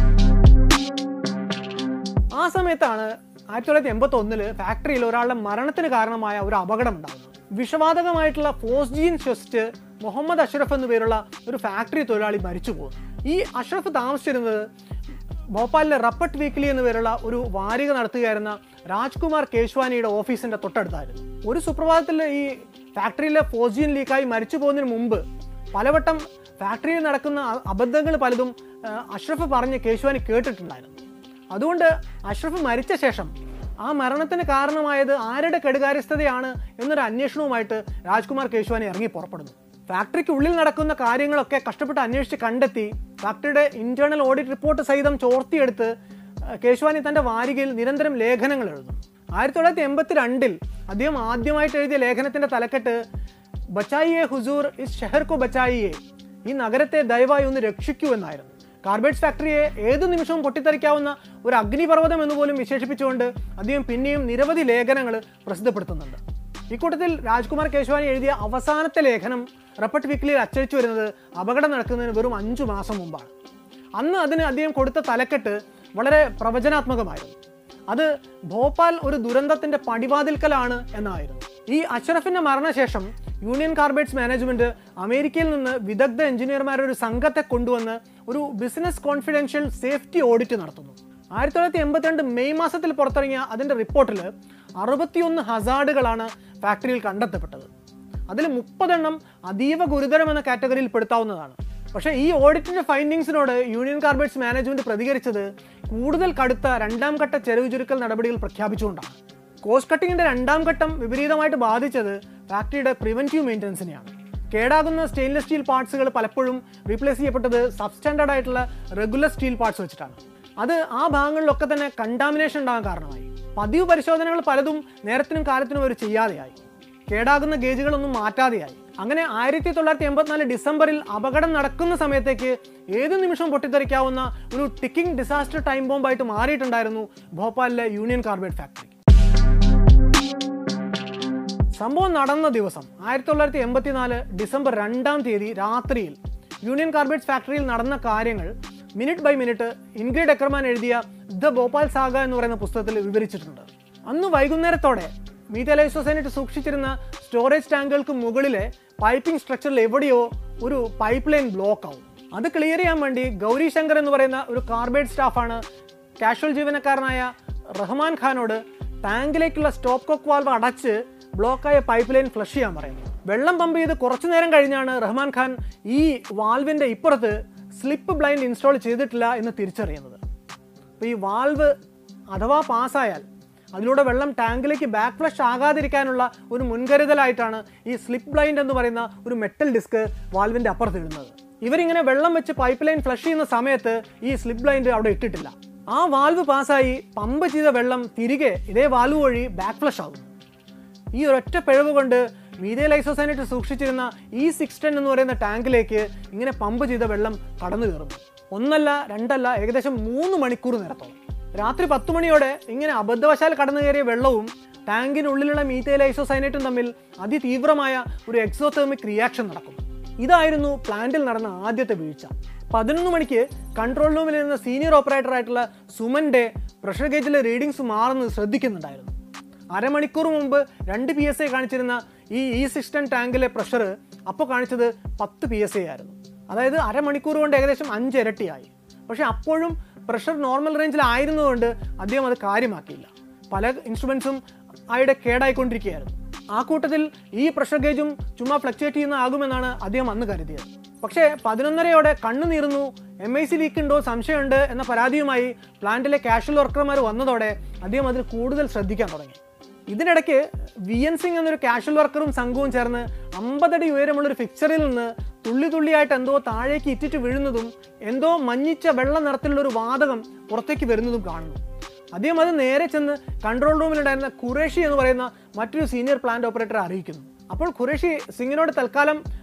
ആ സമയത്താണ് ആയിരത്തി തൊള്ളായിരത്തി എൺപത്തി ഒന്നില് ഫാക്ടറിയിൽ ഒരാളുടെ മരണത്തിന് കാരണമായ ഒരു അപകടം ഉണ്ടാകുന്നത്. വിഷവാതകമായിട്ടുള്ള ഫോസ്ജീൻ ശ്വസിച്ച് മുഹമ്മദ് അഷ്റഫ് എന്നു പേരുള്ള ഒരു ഫാക്ടറി തൊഴിലാളി മരിച്ചു പോകുന്നു. ഈ അഷ്റഫ് താമസിച്ചിരുന്നത് ഭോപ്പാലിലെ റപ്പട്ട് വീക്ക്ലി എന്നു പേരുള്ള ഒരു വാരിക നടത്തുകയായിരുന്ന രാജ്കുമാർ കേശ്വാനിയുടെ ഓഫീസിന്റെ തൊട്ടടുത്തായിരുന്നു. ഒരു സുപ്രഭാതത്തിൽ ഈ ഫാക്ടറിയിലെ ഫോസ്ജീൻ ലീക്കായി മരിച്ചു പോകുന്നതിന് മുമ്പ് പലവട്ടം ഫാക്ടറിയിൽ നടക്കുന്ന അബദ്ധങ്ങൾ പലതും അഷ്റഫ് പറഞ്ഞ് കേശ്വാനി കേട്ടിട്ടുണ്ടായിരുന്നു. അതുകൊണ്ട് അഷ്റഫ് മരിച്ച ശേഷം ആ മരണത്തിന് കാരണമായത് ആരുടെ കെടുകാര്യസ്ഥതയാണ് എന്നൊരു അന്വേഷണവുമായിട്ട് രാജ്കുമാർ കേശ്വാനി ഇറങ്ങി പുറപ്പെടുന്നു. ഫാക്ടറിക്ക് ഉള്ളിൽ നടക്കുന്ന കാര്യങ്ങളൊക്കെ കഷ്ടപ്പെട്ട് അന്വേഷിച്ച് കണ്ടെത്തി ഫാക്ടറിയുടെ ഇന്റേണൽ ഓഡിറ്റ് റിപ്പോർട്ട് സഹിതം ചോർത്തിയെടുത്ത് കേശ്വാനി തന്റെ വാരികയിൽ നിരന്തരം ലേഖനങ്ങൾ എഴുതും. ആയിരത്തി തൊള്ളായിരത്തി എൺപത്തി രണ്ടിൽ അദ്ദേഹം ആദ്യമായിട്ട് എഴുതിയ ലേഖനത്തിന്റെ തലക്കെട്ട് ബച്ചായിയെ ഹുസൂർ ഇസ് ഷെഹർ കോ ബച്ചായിയെ, ഈ നഗരത്തെ ദയവായി ഒന്ന് രക്ഷിക്കൂ എന്നായിരുന്നു. കാർബൈഡ്സ് ഫാക്ടറിയെ ഏതു നിമിഷവും പൊട്ടിത്തെറിക്കാവുന്ന ഒരു അഗ്നിപർവ്വതം എന്ന് പോലും വിശേഷിപ്പിച്ചുകൊണ്ട് അദ്ദേഹം പിന്നെയും നിരവധി ലേഖനങ്ങൾ പ്രസിദ്ധപ്പെടുത്തുന്നുണ്ട്. ഇക്കൂട്ടത്തിൽ രാജ്കുമാർ കേശ്വാനി എഴുതിയ അവസാനത്തെ ലേഖനം റപ്പട്ട് വീക്ക്ലിയിൽ അച്ചടിച്ചു വരുന്നത് അപകടം നടക്കുന്നതിന് വെറും അഞ്ചു മാസം മുമ്പാണ്. അന്ന് അതിന് അദ്ദേഹം കൊടുത്ത തലക്കെട്ട് വളരെ പ്രവചനാത്മകമായിരുന്നു. അത് ഭോപ്പാൽ ഒരു ദുരന്തത്തിന്റെ പടിവാതിൽക്കലാണ് എന്നായിരുന്നു. ഈ അഷ്റഫിന്റെ മരണശേഷം യൂണിയൻ കാർബൈഡ്സ് മാനേജ്മെന്റ് അമേരിക്കയിൽ നിന്ന് വിദഗ്ധ എഞ്ചിനീയർമാരുടെ ഒരു സംഘത്തെ കൊണ്ടുവന്ന് ഒരു ബിസിനസ് കോൺഫിഡൻഷ്യൽ സേഫ്റ്റി ഓഡിറ്റ് നടത്തുന്നു. ആയിരത്തി തൊള്ളായിരത്തി എൺപത്തിരണ്ട് മെയ് മാസത്തിൽ പുറത്തിറങ്ങിയ അതിന്റെ റിപ്പോർട്ടിൽ അറുപത്തിയൊന്ന് ഹസാർഡുകളാണ് ഫാക്ടറിയിൽ കണ്ടെത്തപ്പെട്ടത്. അതിൽ മുപ്പതെണ്ണം അതീവ ഗുരുതരം എന്ന കാറ്റഗറിയിൽ പെടുത്താവുന്നതാണ്. പക്ഷേ ഈ ഓഡിറ്റിന്റെ ഫൈൻഡിങ്സിനോട് യൂണിയൻ കാർബൈഡ്സ് മാനേജ്മെന്റ് പ്രതികരിച്ചത് കൂടുതൽ കടുത്ത രണ്ടാം ഘട്ട ചെലവ് ചുരുക്കൽ നടപടികൾ പ്രഖ്യാപിച്ചുകൊണ്ടാണ്. കോസ്റ്റ് കട്ടിങ്ങിന്റെ രണ്ടാം ഘട്ടം വിപരീതമായിട്ട് ബാധിച്ചത് ഫാക്ടറിയുടെ പ്രിവെന്റീവ് മെയിൻ്റനൻസിനെയാണ്. കേടാകുന്ന സ്റ്റെയിൻലെസ് സ്റ്റീൽ പാർട്സുകൾ പലപ്പോഴും റീപ്ലേസ് ചെയ്യപ്പെട്ടത് സബ്സ്റ്റാൻഡേർഡ് ആയിട്ടുള്ള റെഗുലർ സ്റ്റീൽ പാർട്സ് വെച്ചിട്ടാണ്. അത് ആ ഭാഗങ്ങളിലൊക്കെ തന്നെ കണ്ടാമിനേഷൻ ഉണ്ടാകാൻ കാരണമായി. പതിവ് പരിശോധനകൾ പലതും നേരത്തിനും കാലത്തിനും അവർ ചെയ്യാതെയായി. കേടാകുന്ന ഗേജുകളൊന്നും മാറ്റാതെയായി. അങ്ങനെ ആയിരത്തി തൊള്ളായിരത്തി എൺപത്തിനാല് ഡിസംബറിൽ അപകടം നടക്കുന്ന സമയത്തേക്ക് ഏതു നിമിഷവും പൊട്ടിത്തെറിക്കാവുന്ന ഒരു ടിക്കിംഗ് ഡിസാസ്റ്റർ ടൈം ബോംബായിട്ട് മാറിയിട്ടുണ്ടായിരുന്നു ഭോപ്പാലിലെ യൂണിയൻ കാർബൈഡ് ഫാക്ടറി. സംഭവം നടന്ന ദിവസം ആയിരത്തി തൊള്ളായിരത്തി എൺപത്തിനാല് ഡിസംബർ രണ്ടാം തീയതി രാത്രിയിൽ യൂണിയൻ കാർബൈഡ്സ് ഫാക്ടറിയിൽ നടന്ന കാര്യങ്ങൾ minute by minute Ingrid Eckerman എഴുതിയ ദ ഭോപ്പാൽ സാഗ എന്ന് പറയുന്ന പുസ്തകത്തിൽ വിവരിച്ചിട്ടുണ്ട്. അന്ന് വൈകുന്നേരത്തോടെ മീഥൈൽ ഐസോസൈനേറ്റ് സൂക്ഷിച്ചിരുന്ന സ്റ്റോറേജ് ടാങ്കുകൾക്ക് മുകളിലെ പൈപ്പിംഗ് സ്ട്രക്ചറിൽ എവിടെയോ ഒരു പൈപ്പ് ലൈൻ ബ്ലോക്ക് ആവും. അത് ക്ലിയർ ചെയ്യാൻ വേണ്ടി ഗൗരി ശങ്കർ എന്ന് പറയുന്ന ഒരു കാർബൈഡ് സ്റ്റാഫാണ് കാഷ്വൽ ജീവനക്കാരനായ റഹ്മാൻ ഖാനോട് ടാങ്കിലേക്കുള്ള സ്റ്റോപ്പ് കോക്ക് വാൽവ് അടച്ച് ബ്ലോക്കായ പൈപ്പ് ലൈൻ ഫ്ലഷ് ചെയ്യാൻ പറയുന്നത്. വെള്ളം പമ്പ് ചെയ്ത് കുറച്ചു നേരം കഴിഞ്ഞാണ് റഹ്മാൻ ഖാൻ ഈ വാൽവിന്റെ ഇപ്പുറത്ത് സ്ലിപ്പ് ബ്ലൈൻഡ് ഇൻസ്റ്റാൾ ചെയ്തിട്ടില്ല എന്ന് തിരിച്ചറിയുന്നത്. അപ്പോൾ ഈ വാൽവ് അഥവാ പാസ്സായാൽ അതിലൂടെ വെള്ളം ടാങ്കിലേക്ക് ബാക്ക് ഫ്ലഷ് ആകാതിരിക്കാനുള്ള ഒരു മുൻകരുതലായിട്ടാണ് ഈ സ്ലിപ്പ് ബ്ലൈൻഡ് എന്ന് പറയുന്ന ഒരു മെറ്റൽ ഡിസ്ക് വാൽവിന്റെ അപ്പുറത്ത് ഇടുന്നത്. ഇവരിങ്ങനെ വെള്ളം വെച്ച് പൈപ്പ് ലൈൻ ഫ്ലഷ് ചെയ്യുന്ന സമയത്ത് ഈ സ്ലിപ്പ് ബ്ലൈൻഡ് അവിടെ ഇട്ടിട്ടില്ല. ആ വാൽവ് പാസ്സായി പമ്പ് ചെയ്ത വെള്ളം തിരികെ ഇതേ വാൽവ് വഴി ബാക്ക് ഫ്ലഷ് ആകും. ഈ ഒരൊറ്റ പിഴവ് കൊണ്ട് മീഥൈൽ ഐസോസൈനേറ്റ് സൂക്ഷിച്ചിരുന്ന ഈ സിക്സ് ടെൻ എന്ന് പറയുന്ന ടാങ്കിലേക്ക് ഇങ്ങനെ പമ്പ് ചെയ്ത വെള്ളം കടന്നു കയറുന്നു. ഒന്നല്ല രണ്ടല്ല, ഏകദേശം മൂന്ന് മണിക്കൂർ നേരത്തോളം. രാത്രി പത്ത് മണിയോടെ ഇങ്ങനെ അബദ്ധവശാൽ കടന്നു കയറിയ വെള്ളവും ടാങ്കിനുള്ളിലുള്ള മീഥൈൽ ഐസോസൈനേറ്റും തമ്മിൽ അതിതീവ്രമായ ഒരു എക്സോതെർമിക് റിയാക്ഷൻ നടക്കും. ഇതായിരുന്നു പ്ലാന്റിൽ നടന്ന ആദ്യത്തെ വീഴ്ച. പതിനൊന്ന് മണിക്ക് കൺട്രോൾ റൂമിൽ ഇരുന്ന സീനിയർ ഓപ്പറേറ്റർ ആയിട്ടുള്ള സുമന്റെ പ്രഷർ ഗേജിലെ റീഡിങ്സ് മാറുന്നത് ശ്രദ്ധിക്കുന്നുണ്ടായിരുന്നു. അരമണിക്കൂർ മുമ്പ് രണ്ട് പി എസ് ഐ കാണിച്ചിരുന്ന ഈ ഇ സിക്സ് ടെൻ ടാങ്കിലെ പ്രഷർ അപ്പോൾ കാണിച്ചത് പത്ത് പി എസ് ഐ ആയിരുന്നു. അതായത് അരമണിക്കൂർ കൊണ്ട് ഏകദേശം അഞ്ച് ഇരട്ടിയായി. പക്ഷെ അപ്പോഴും പ്രഷർ നോർമൽ റേഞ്ചിലായിരുന്നതുകൊണ്ട് അദ്ദേഹം അത് കാര്യമാക്കിയില്ല. പല ഇൻസ്ട്രുമെന്റ്സും ആയുടെ കേടായിക്കൊണ്ടിരിക്കുകയായിരുന്നു. ആ കൂട്ടത്തിൽ ഈ പ്രഷർ ഗേജും ചുമ്മാ ഫ്ലക്ച്വേറ്റ് ചെയ്യുന്ന ആകുമെന്നാണ് അദ്ദേഹം അന്ന് കരുതിയത്. പക്ഷേ പതിനൊന്നരയോടെ കണ്ണു നീറുന്നു, എം ഐ സി ലീക്ക് ഉണ്ടോ, സംശയമുണ്ട് എന്ന പരാതിയുമായി പ്ലാന്റിലെ കാഷ്വൽ വർക്കർമാർ വന്നതോടെ അദ്ദേഹം അതിൽ കൂടുതൽ ശ്രദ്ധിക്കാൻ തുടങ്ങി. ഇതിനിടയ്ക്ക് വി എൻ സിംഗ് എന്നൊരു കാഷ്വൽ വർക്കറും സംഘവും ചേർന്ന് അമ്പതടി ഉയരമുള്ളൊരു ഫിക്ചറിൽ നിന്ന് തുള്ളി തുള്ളിയായിട്ട് എന്തോ താഴേക്ക് ഇറ്റിറ്റ് വീഴുന്നതും എന്തോ മഞ്ഞിച്ച വെള്ള നിറത്തിലുള്ള ഒരു വാതകം പുറത്തേക്ക് വരുന്നതും കാണുന്നു. അദ്ദേഹം അത് നേരെ ചെന്ന് കൺട്രോൾ റൂമിലുണ്ടായിരുന്ന ഖുറേഷി എന്ന് പറയുന്ന മറ്റൊരു സീനിയർ പ്ലാന്റ് ഓപ്പറേറ്ററെ അറിയിക്കുന്നു. അപ്പോൾ ഖുറേഷി സിംഗിനോട് തൽക്കാലം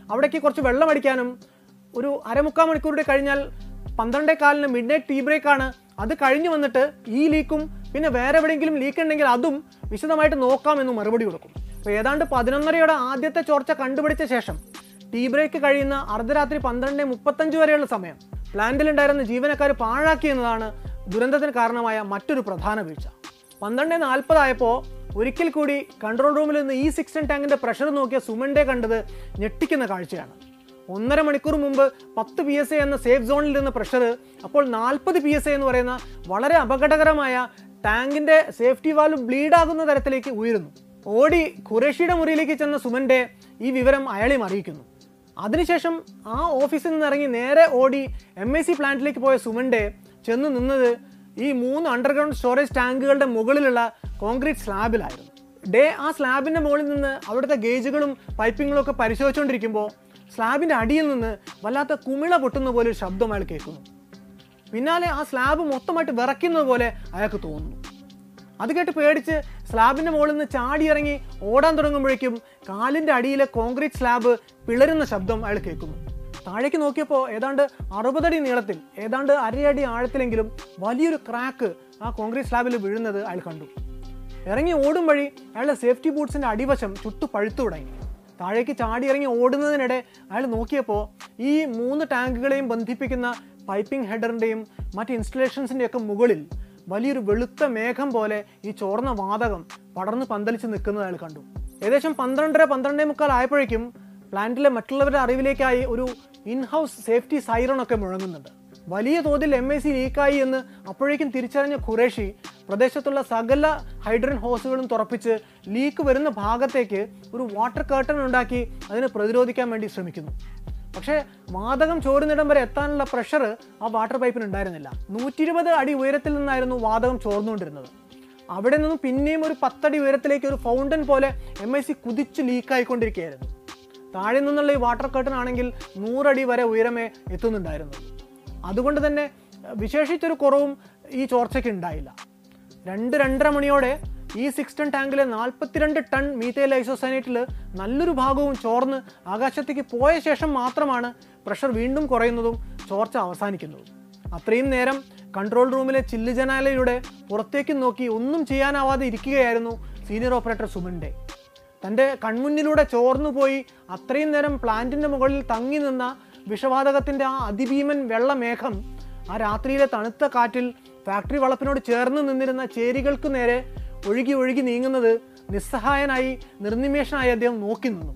അവിടേക്ക് കുറച്ച് വെള്ളം അടിക്കാനും ഒരു അരമുക്കാൽ മണിക്കൂറുടെ കഴിഞ്ഞാൽ പന്ത്രണ്ടേ കാലിന് മിഡ് നൈറ്റ് ടീ ബ്രേക്കാണ്. അത് കഴിഞ്ഞ് വന്നിട്ട് ഈ ലീക്കും പിന്നെ വേറെ എവിടെയെങ്കിലും ലീക്ക് ഉണ്ടെങ്കിൽ അതും വിശദമായിട്ട് നോക്കാമെന്ന് മറുപടി കൊടുക്കും. അപ്പോൾ ഏതാണ്ട് പതിനൊന്നരയുടെ ആദ്യത്തെ ചോർച്ച കണ്ടുപിടിച്ച ശേഷം ടീ ബ്രേക്ക് കഴിയുന്ന അർദ്ധരാത്രി പന്ത്രണ്ട് മുപ്പത്തഞ്ച് വരെയുള്ള സമയം പ്ലാന്റിലുണ്ടായിരുന്ന ജീവനക്കാർ പാഴാക്കി എന്നതാണ് ദുരന്തത്തിന് കാരണമായ മറ്റൊരു പ്രധാന വീഴ്ച. പന്ത്രണ്ട് നാൽപ്പതായപ്പോൾ ഒരിക്കൽ കൂടി കൺട്രോൾ റൂമിൽ നിന്ന് ഈ സിക്സ്റ്റൺ ടാങ്കിൻ്റെ പ്രഷർ നോക്കിയ സുമൻ്റെ കണ്ടത് ഞെട്ടിക്കുന്ന കാഴ്ചയാണ്. ഒന്നര മണിക്കൂർ മുമ്പ് പത്ത് പി എസ് എ എന്ന സേഫ് സോണിൽ നിന്ന് പ്രഷർ അപ്പോൾ നാൽപ്പത് പി എസ് എ എന്ന് പറയുന്ന വളരെ അപകടകരമായ ടാങ്കിൻ്റെ സേഫ്റ്റി വാൽവ് ബ്ലീഡാകുന്ന തരത്തിലേക്ക് ഉയരുന്നു. ഓടി ഖുറേഷിയുടെ മുറിയിലേക്ക് ചെന്ന സുമൻ്റെ ഈ വിവരം അയാളെയും അറിയിക്കുന്നു. അതിനുശേഷം ആ ഓഫീസിൽ നിന്ന് ഇറങ്ങി നേരെ ഓടി എം ഐ സി പ്ലാന്റിലേക്ക് പോയ സുമൻ്റെ ചെന്ന് നിന്നത് ഈ മൂന്ന് അണ്ടർഗ്രൗണ്ട് സ്റ്റോറേജ് ടാങ്കുകളുടെ മുകളിലുള്ള കോൺക്രീറ്റ് സ്ലാബിലായിരുന്നു. ഡേ ആ സ്ലാബിൻ്റെ മുകളിൽ നിന്ന് അവിടുത്തെ ഗേജുകളും പൈപ്പിങ്ങുകളും ഒക്കെ പരിശോധിച്ചുകൊണ്ടിരിക്കുമ്പോൾ സ്ലാബിൻ്റെ അടിയിൽ നിന്ന് വല്ലാത്ത കുമിള പൊട്ടുന്ന പോലെ ഒരു ശബ്ദം അയാൾ കേൾക്കുന്നു. പിന്നാലെ ആ സ്ലാബ് മൊത്തമായിട്ട് വിറയ്ക്കുന്നത് പോലെ അയാൾക്ക് തോന്നുന്നു. അത് കേട്ട് പേടിച്ച് സ്ലാബിൻ്റെ മുകളിൽ നിന്ന് ചാടിയിറങ്ങി ഓടാൻ തുടങ്ങുമ്പോഴേക്കും കാലിൻ്റെ അടിയിലെ കോൺക്രീറ്റ് സ്ലാബ് പിളരുന്ന ശബ്ദം അയാൾ കേൾക്കുന്നു. താഴേക്ക് നോക്കിയപ്പോൾ ഏതാണ്ട് അറുപതടി നീളത്തിൽ ഏതാണ്ട് അരയടി ആഴത്തിലെങ്കിലും വലിയൊരു ക്രാക്ക് ആ കോൺക്രീറ്റ് സ്ലാബിൽ വീഴുന്നത് അയാൾ കണ്ടു. ഇറങ്ങി ഓടും വഴി അയാളുടെ സേഫ്റ്റി ബൂട്ട്സിൻ്റെ അടിവശം ചുട്ടു പഴുത്തു തുടങ്ങി. താഴേക്ക് ചാടി ഇറങ്ങി ഓടുന്നതിനിടെ അയാൾ നോക്കിയപ്പോൾ ഈ മൂന്ന് ടാങ്കുകളെയും ബന്ധിപ്പിക്കുന്ന പൈപ്പിംഗ് ഹെഡറിൻ്റെയും മറ്റ് ഇൻസ്റ്റലേഷൻസിൻ്റെയൊക്കെ മുകളിൽ വലിയൊരു വെളുത്ത മേഘം പോലെ ഈ ചോർന്ന വാതകം പടർന്ന് പന്തലിച്ച് നിൽക്കുന്നത് അയാൾ കണ്ടു. ഏകദേശം പന്ത്രണ്ടര പന്ത്രണ്ടേ മുക്കാൽ ആയപ്പോഴേക്കും പ്ലാന്റിലെ മറ്റുള്ളവരുടെ അറിവിലേക്കായി ഒരു ഇൻഹൗസ് സേഫ്റ്റി സൈറണൊക്കെ മുഴങ്ങുന്നുണ്ട്. വലിയ തോതിൽ എം ഐ സി ലീക്കായി എന്ന് അപ്പോഴേക്കും തിരിച്ചറിഞ്ഞ ഖുറേഷി പ്രദേശത്തുള്ള സകല ഹൈഡ്രൻ ഹോസുകളും തുറപ്പിച്ച് ലീക്ക് വരുന്ന ഭാഗത്തേക്ക് ഒരു വാട്ടർ കർട്ടൻ ഉണ്ടാക്കി അതിനെ പ്രതിരോധിക്കാൻ വേണ്ടി ശ്രമിക്കുന്നു. പക്ഷേ വാതകം ചോരുന്നിടം വരെ എത്താനുള്ള പ്രഷർ ആ വാട്ടർ പൈപ്പിന് ഉണ്ടായിരുന്നില്ല. നൂറ്റി ഇരുപത് അടി ഉയരത്തിൽ നിന്നായിരുന്നു വാതകം ചോർന്നുകൊണ്ടിരുന്നത്. അവിടെ നിന്നും പിന്നെയും ഒരു പത്തടി ഉയരത്തിലേക്ക് ഒരു ഫൗണ്ടൻ പോലെ എം ഐ സി കുതിച്ച് ലീക്കായിക്കൊണ്ടിരിക്കുകയായിരുന്നു. താഴെ നിന്നുള്ള ഈ വാട്ടർ കർട്ടൻ ആണെങ്കിൽ നൂറടി വരെ ഉയരമേ എത്തുന്നുണ്ടായിരുന്നു. അതുകൊണ്ട് തന്നെ വിശേഷിച്ചൊരു കുറവും ഈ ചോർച്ചയ്ക്ക് ഉണ്ടായില്ല. രണ്ട് രണ്ടര മണിയോടെ ഈ സിക്സ് ടൺ ടാങ്കിലെ നാൽപ്പത്തിരണ്ട് ടൺ മീഥൈൽ ഐസോസൈനേറ്റിൽ നല്ലൊരു ഭാഗവും ചോർന്ന് ആകാശത്തേക്ക് പോയ ശേഷം മാത്രമാണ് പ്രഷർ വീണ്ടും കുറയുന്നതും ചോർച്ച അവസാനിക്കുന്നതും. അത്രയും നേരം കൺട്രോൾ റൂമിലെ ചില്ല് ജനാലയുടെ പുറത്തേക്ക് നോക്കി ഒന്നും ചെയ്യാനാവാതെ ഇരിക്കുകയായിരുന്നു സീനിയർ ഓപ്പറേറ്റർ സുമൻ്റെ. തൻ്റെ കൺമുന്നിലൂടെ ചോർന്നു പോയി അത്രയും നേരം പ്ലാന്റിൻ്റെ മുകളിൽ തങ്ങി നിന്ന വിഷവാതകത്തിൻ്റെ ആ അതിഭീമൻ വെള്ളമേഘം ആ രാത്രിയിലെ തണുത്ത കാറ്റിൽ ഫാക്ടറി വളപ്പിനോട് ചേർന്ന് നിന്നിരുന്ന ചേരികൾക്ക് നേരെ ഒഴുകി ഒഴുകി നീങ്ങുന്നത് നിസ്സഹായനായി നിർനിമേഷനായി അദ്ദേഹം നോക്കി നിന്നു.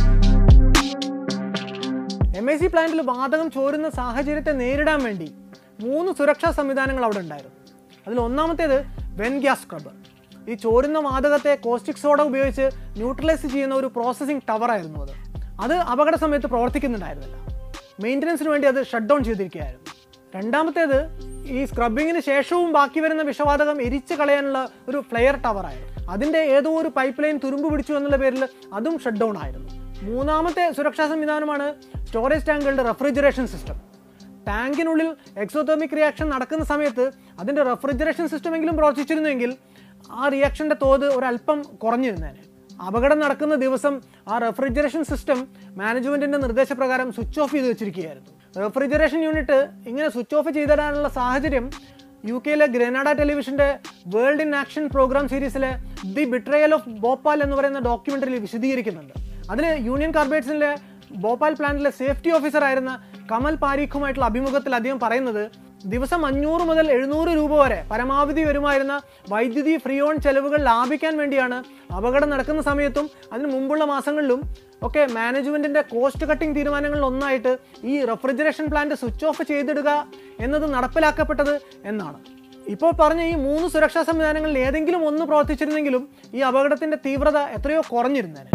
എം ഐ സി പ്ലാന്റിൽ വാതകം ചോരുന്ന സാഹചര്യത്തെ നേരിടാൻ വേണ്ടി മൂന്ന് സുരക്ഷാ സംവിധാനങ്ങൾ അവിടെ ഉണ്ടായിരുന്നു. അതിൽ ഒന്നാമത്തേത് വെൻ ഗ്യാസ് സ്ക്രബ്ബർ. ഈ ചോരുന്ന വാതകത്തെ കോസ്റ്റിക് സോഡ ഉപയോഗിച്ച് ന്യൂട്രലൈസ് ചെയ്യുന്ന ഒരു പ്രോസസ്സിംഗ് ടവറായിരുന്നു അത്. അത് അപകട സമയത്ത് പ്രവർത്തിക്കുന്നുണ്ടായിരുന്നില്ല. മെയിൻ്റനൻസിന് വേണ്ടി അത് ഷട്ട് ഡൗൺ ചെയ്തിരിക്കുകയായിരുന്നു. രണ്ടാമത്തേത് ഈ സ്ക്രബിങ്ങിന് ശേഷവും ബാക്കി വരുന്ന വിഷവാതകം എരിച്ച് കളയാനുള്ള ഒരു ഫ്ലെയർ ടവറായിരുന്നു. അതിൻ്റെ ഏതോ ഒരു പൈപ്പ് ലൈൻ തുരുമ്പ് പിടിച്ചു എന്നുള്ള പേരിൽ അതും ഷട്ട് ഡൗൺ ആയിരുന്നു. മൂന്നാമത്തെ സുരക്ഷാ സംവിധാനമാണ് സ്റ്റോറേജ് ടാങ്കുകളുടെ റെഫ്രിജറേഷൻ സിസ്റ്റം. ടാങ്കിനുള്ളിൽ എക്സോതെർമിക് റിയാക്ഷൻ നടക്കുന്ന സമയത്ത് അതിൻ്റെ റെഫ്രിജറേഷൻ സിസ്റ്റമെങ്കിലും പ്രവർത്തിച്ചിരുന്നെങ്കിൽ ആ റിയാക്ഷൻ്റെ തോത് ഒരല്പം കുറഞ്ഞിരുന്നേനെ. അപകടം നടക്കുന്ന ദിവസം ആ റെഫ്രിജറേഷൻ സിസ്റ്റം മാനേജ്മെൻറ്റിൻ്റെ നിർദ്ദേശപ്രകാരം സ്വിച്ച് ഓഫ് ചെയ്ത് വെച്ചിരിക്കുകയായിരുന്നു. റെഫ്രിജറേഷൻ യൂണിറ്റ് ഇങ്ങനെ സ്വിച്ച് ഓഫ് ചെയ്തിടാനുള്ള സാഹചര്യം യു കെയിലെ ഗ്രനാഡ ടെലിവിഷൻ്റെ വേൾഡ് ഇൻ ആക്ഷൻ പ്രോഗ്രാം സീരീസിലെ ദി ബിട്രയൽ ഓഫ് ഭോപ്പാൽ എന്ന് പറയുന്ന ഡോക്യുമെൻ്ററിയിൽ വിശദീകരിക്കുന്നുണ്ട്. അതിൽ യൂണിയൻ കാർബൈഡ്സിലെ ഭോപ്പാൽ പ്ലാന്റിലെ സേഫ്റ്റി ഓഫീസർ ആയിരുന്ന കമൽ പാരീഖുമായിട്ടുള്ള അഭിമുഖത്തിൽ അദ്ദേഹം പറയുന്നത് ദിവസം അഞ്ഞൂറ് മുതൽ എഴുന്നൂറ് രൂപ വരെ പരമാവധി വരുമായിരുന്ന വൈദ്യുതി ഫ്രീ ഓൺ ചെലവുകൾ ലാഭിക്കാൻ വേണ്ടിയാണ് അപകടം നടക്കുന്ന സമയത്തും അതിന് മുമ്പുള്ള മാസങ്ങളിലും ഒക്കെ മാനേജ്മെൻറ്റിൻ്റെ കോസ്റ്റ് കട്ടിംഗ് തീരുമാനങ്ങളിൽ ഒന്നായിട്ട് ഈ റെഫ്രിജറേഷൻ പ്ലാന്റ് സ്വിച്ച് ഓഫ് ചെയ്തിടുക എന്നത് നടപ്പിലാക്കപ്പെട്ടത് എന്നാണ്. ഇപ്പോൾ പറഞ്ഞ ഈ മൂന്ന് സുരക്ഷാ സംവിധാനങ്ങളിൽ ഏതെങ്കിലും ഒന്ന് പ്രവർത്തിച്ചിരുന്നെങ്കിലും ഈ അപകടത്തിൻ്റെ തീവ്രത എത്രയോ കുറഞ്ഞിരുന്നേനെ.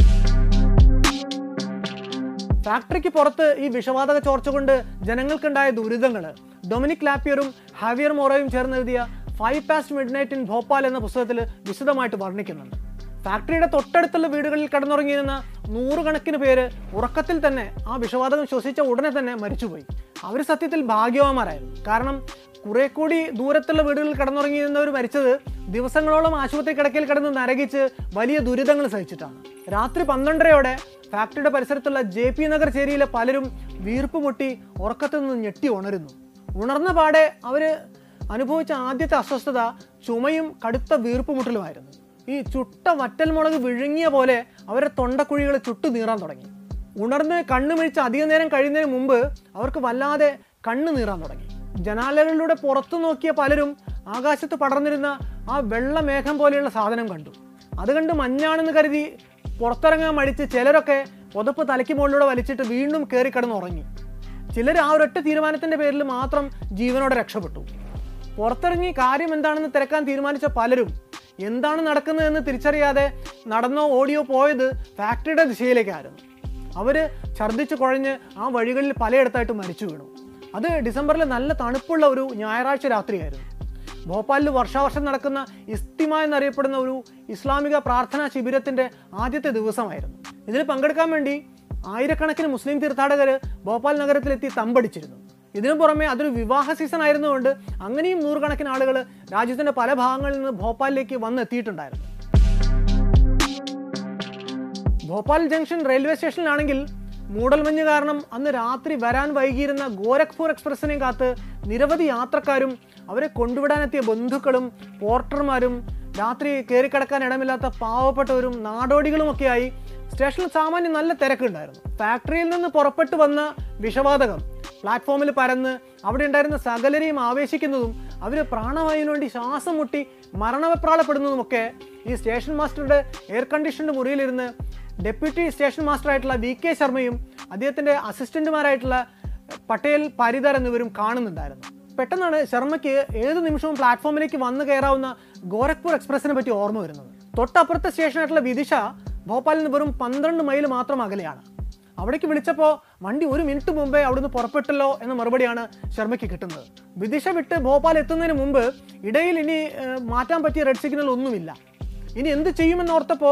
ഫാക്ടറിക്ക് പുറത്ത് ഈ വിഷവാതക ചോർച്ച കൊണ്ട് ജനങ്ങൾക്കുണ്ടായ ദുരിതങ്ങൾ ഡൊമിനിക് ലാപ്പിയറും ഹാവിയർ മോറോയും ചേർന്ന് എഴുതിയ five past mid night in Bhopal എന്ന പുസ്തകത്തിൽ വിശദമായിട്ട് വർണ്ണിക്കുന്നുണ്ട്. ഫാക്ടറിയുടെ തൊട്ടടുത്തുള്ള വീടുകളിൽ കിടന്നുറങ്ങിയിരുന്ന നൂറുകണക്കിന് പേര് ഉറക്കത്തിൽ തന്നെ ആ വിഷവാതകം ശ്വസിച്ച ഉടനെ തന്നെ മരിച്ചുപോയി. അവർ സത്യത്തിൽ ഭാഗ്യവാന്മാരായിരുന്നു. കാരണം കുറെ കൂടി ദൂരത്തുള്ള വീടുകളിൽ കിടന്നുറങ്ങിയിരുന്നവർ മരിച്ചത് ദിവസങ്ങളോളം ആശുപത്രി കിടക്കയിൽ കിടന്ന് നരകിച്ച് വലിയ ദുരിതങ്ങൾ സഹിച്ചിട്ടാണ്. രാത്രി പന്ത്രണ്ടരയോടെ ഫാക്ടറിയുടെ പരിസരത്തുള്ള ജെ പി നഗർ ചേരിയിലെ പലരും വീർപ്പ് മുട്ടി ഉറക്കത്തിൽ നിന്ന് ഞെട്ടി ഉണരുന്നു. ഉണർന്ന പാടെ അവർ അനുഭവിച്ച ആദ്യത്തെ അസ്വസ്ഥത ചുമയും കടുത്ത വീർപ്പുമുട്ടലുമായിരുന്നു. ഈ ചുട്ട വറ്റൽമുളക് വിഴുങ്ങിയ പോലെ അവരുടെ തൊണ്ടക്കുഴികൾ ചുട്ടു നീറാൻ തുടങ്ങി. ഉണർന്ന് കണ്ണു മിഴിച്ച് അധികം നേരം കഴിയുന്നതിന് മുമ്പ് അവർക്ക് വല്ലാതെ കണ്ണ് നീറാൻ തുടങ്ങി. ജനാലകളിലൂടെ പുറത്തു നോക്കിയ പലരും ആകാശത്ത് പടർന്നിരുന്ന ആ വെള്ളമേഘം പോലെയുള്ള സാധനം കണ്ടു. അത് കണ്ട് മഞ്ഞാണെന്ന് കരുതി പുറത്തിറങ്ങാൻ മടിച്ച് ചിലരൊക്കെ പുതപ്പ് തലയ്ക്ക് മുകളിലൂടെ വലിച്ചിട്ട് വീണ്ടും കയറി കിടന്നുറങ്ങി. ചിലർ ആ ഒരൊറ്റ തീരുമാനത്തിൻ്റെ പേരിൽ മാത്രം ജീവനോടെ രക്ഷപ്പെട്ടു. പുറത്തിറങ്ങി കാര്യം എന്താണെന്ന് തിരക്കാൻ തീരുമാനിച്ച പലരും എന്താണ് നടക്കുന്നതെന്ന് തിരിച്ചറിയാതെ നടന്നോ ഓടിയോ പോയത് ഫാക്ടറിയുടെ ദിശയിലേക്കായിരുന്നു. അവർ ഛർദ്ദിച്ച് കുഴഞ്ഞ് ആ വഴികളിൽ പലയിടത്തായിട്ട് മരിച്ചു വീണു. അത് ഡിസംബറിൽ നല്ല തണുപ്പുള്ള ഒരു ഞായറാഴ്ച രാത്രിയായിരുന്നു. ഭോപ്പാലിൽ വർഷാവർഷം നടക്കുന്ന ഇസ്തിമ എന്നറിയപ്പെടുന്ന ഒരു ഇസ്ലാമിക പ്രാർത്ഥനാ ശിബിരത്തിൻ്റെ ആദ്യത്തെ ദിവസമായിരുന്നു. ഇതിൽ പങ്കെടുക്കാൻ വേണ്ടി ആയിരക്കണക്കിന് മുസ്ലിം തീർത്ഥാടകർ ഭോപ്പാൽ നഗരത്തിലെത്തി തമ്പടിച്ചിരുന്നു. ഇതിനു പുറമെ അതൊരു വിവാഹ സീസൺ ആയിരുന്നുകൊണ്ട് അങ്ങനെയും നൂറുകണക്കിന് ആളുകൾ രാജ്യത്തിൻ്റെ പല ഭാഗങ്ങളിൽ നിന്ന് ഭോപ്പാലിലേക്ക് വന്നെത്തിയിട്ടുണ്ടായിരുന്നു. ഭോപ്പാൽ ജംഗ്ഷൻ റെയിൽവേ സ്റ്റേഷനിലാണെങ്കിൽ മൂടൽമഞ്ഞ് കാരണം അന്ന് രാത്രി വരാൻ വൈകിയിരുന്ന ഗോരഖ്പൂർ എക്സ്പ്രസിനെയും കാത്ത് നിരവധി യാത്രക്കാരും അവരെ കൊണ്ടുവിടാനെത്തിയ ബന്ധുക്കളും പോർട്ടർമാരും രാത്രി കയറിക്കിടക്കാൻ ഇടമില്ലാത്ത പാവപ്പെട്ടവരും നാടോടികളുമൊക്കെയായി സ്റ്റേഷനിൽ സാമാന്യം നല്ല തിരക്കുണ്ടായിരുന്നു. ഫാക്ടറിയിൽ നിന്ന് പുറപ്പെട്ടു വന്ന വിഷവാതകം പ്ലാറ്റ്ഫോമിൽ പരന്ന് അവിടെ ഉണ്ടായിരുന്ന സകലരെയും ആവേശിക്കുന്നതും അവർ പ്രാണവായുവിന് വേണ്ടി ശ്വാസം മുട്ടി മരണവെപ്രാളപ്പെടുന്നതുമൊക്കെ ഈ സ്റ്റേഷൻ മാസ്റ്ററുടെ എയർ കണ്ടീഷൻഡ് മുറിയിലിരുന്ന് ഡെപ്യൂട്ടി സ്റ്റേഷൻ മാസ്റ്ററായിട്ടുള്ള വി കെ ശർമ്മയും അദ്ദേഹത്തിൻ്റെ അസിസ്റ്റന്റുമാരായിട്ടുള്ള പട്ടേൽ പരിദർ എന്നിവരും കാണുന്നുണ്ടായിരുന്നു. പെട്ടെന്നാണ് ശർമ്മയ്ക്ക് ഏത് നിമിഷവും പ്ലാറ്റ്ഫോമിലേക്ക് വന്നു കയറാവുന്ന ഗോരഖ്പൂർ എക്സ്പ്രസിനെ പറ്റി ഓർമ്മ വരുന്നത്. തൊട്ടപ്പുറത്തെ സ്റ്റേഷനായിട്ടുള്ള വിദിഷ ഭോപ്പാലിൽ നിന്ന് വെറും പന്ത്രണ്ട് മൈൽ മാത്രം അകലെയാണ്. അവിടേക്ക് വിളിച്ചപ്പോൾ വണ്ടി ഒരു മിനിറ്റ് മുമ്പേ അവിടുന്ന് പുറപ്പെട്ടല്ലോ എന്ന മറുപടിയാണ് ശർമ്മയ്ക്ക് കിട്ടുന്നത്. വിദിഷ വിട്ട് ഭോപ്പാൽ എത്തുന്നതിന് മുമ്പ് ഇടയിൽ ഇനി മാറ്റാൻ പറ്റിയ റെഡ് സിഗ്നൽ ഒന്നുമില്ല. ഇനി എന്ത് ചെയ്യുമെന്നോർത്തപ്പോൾ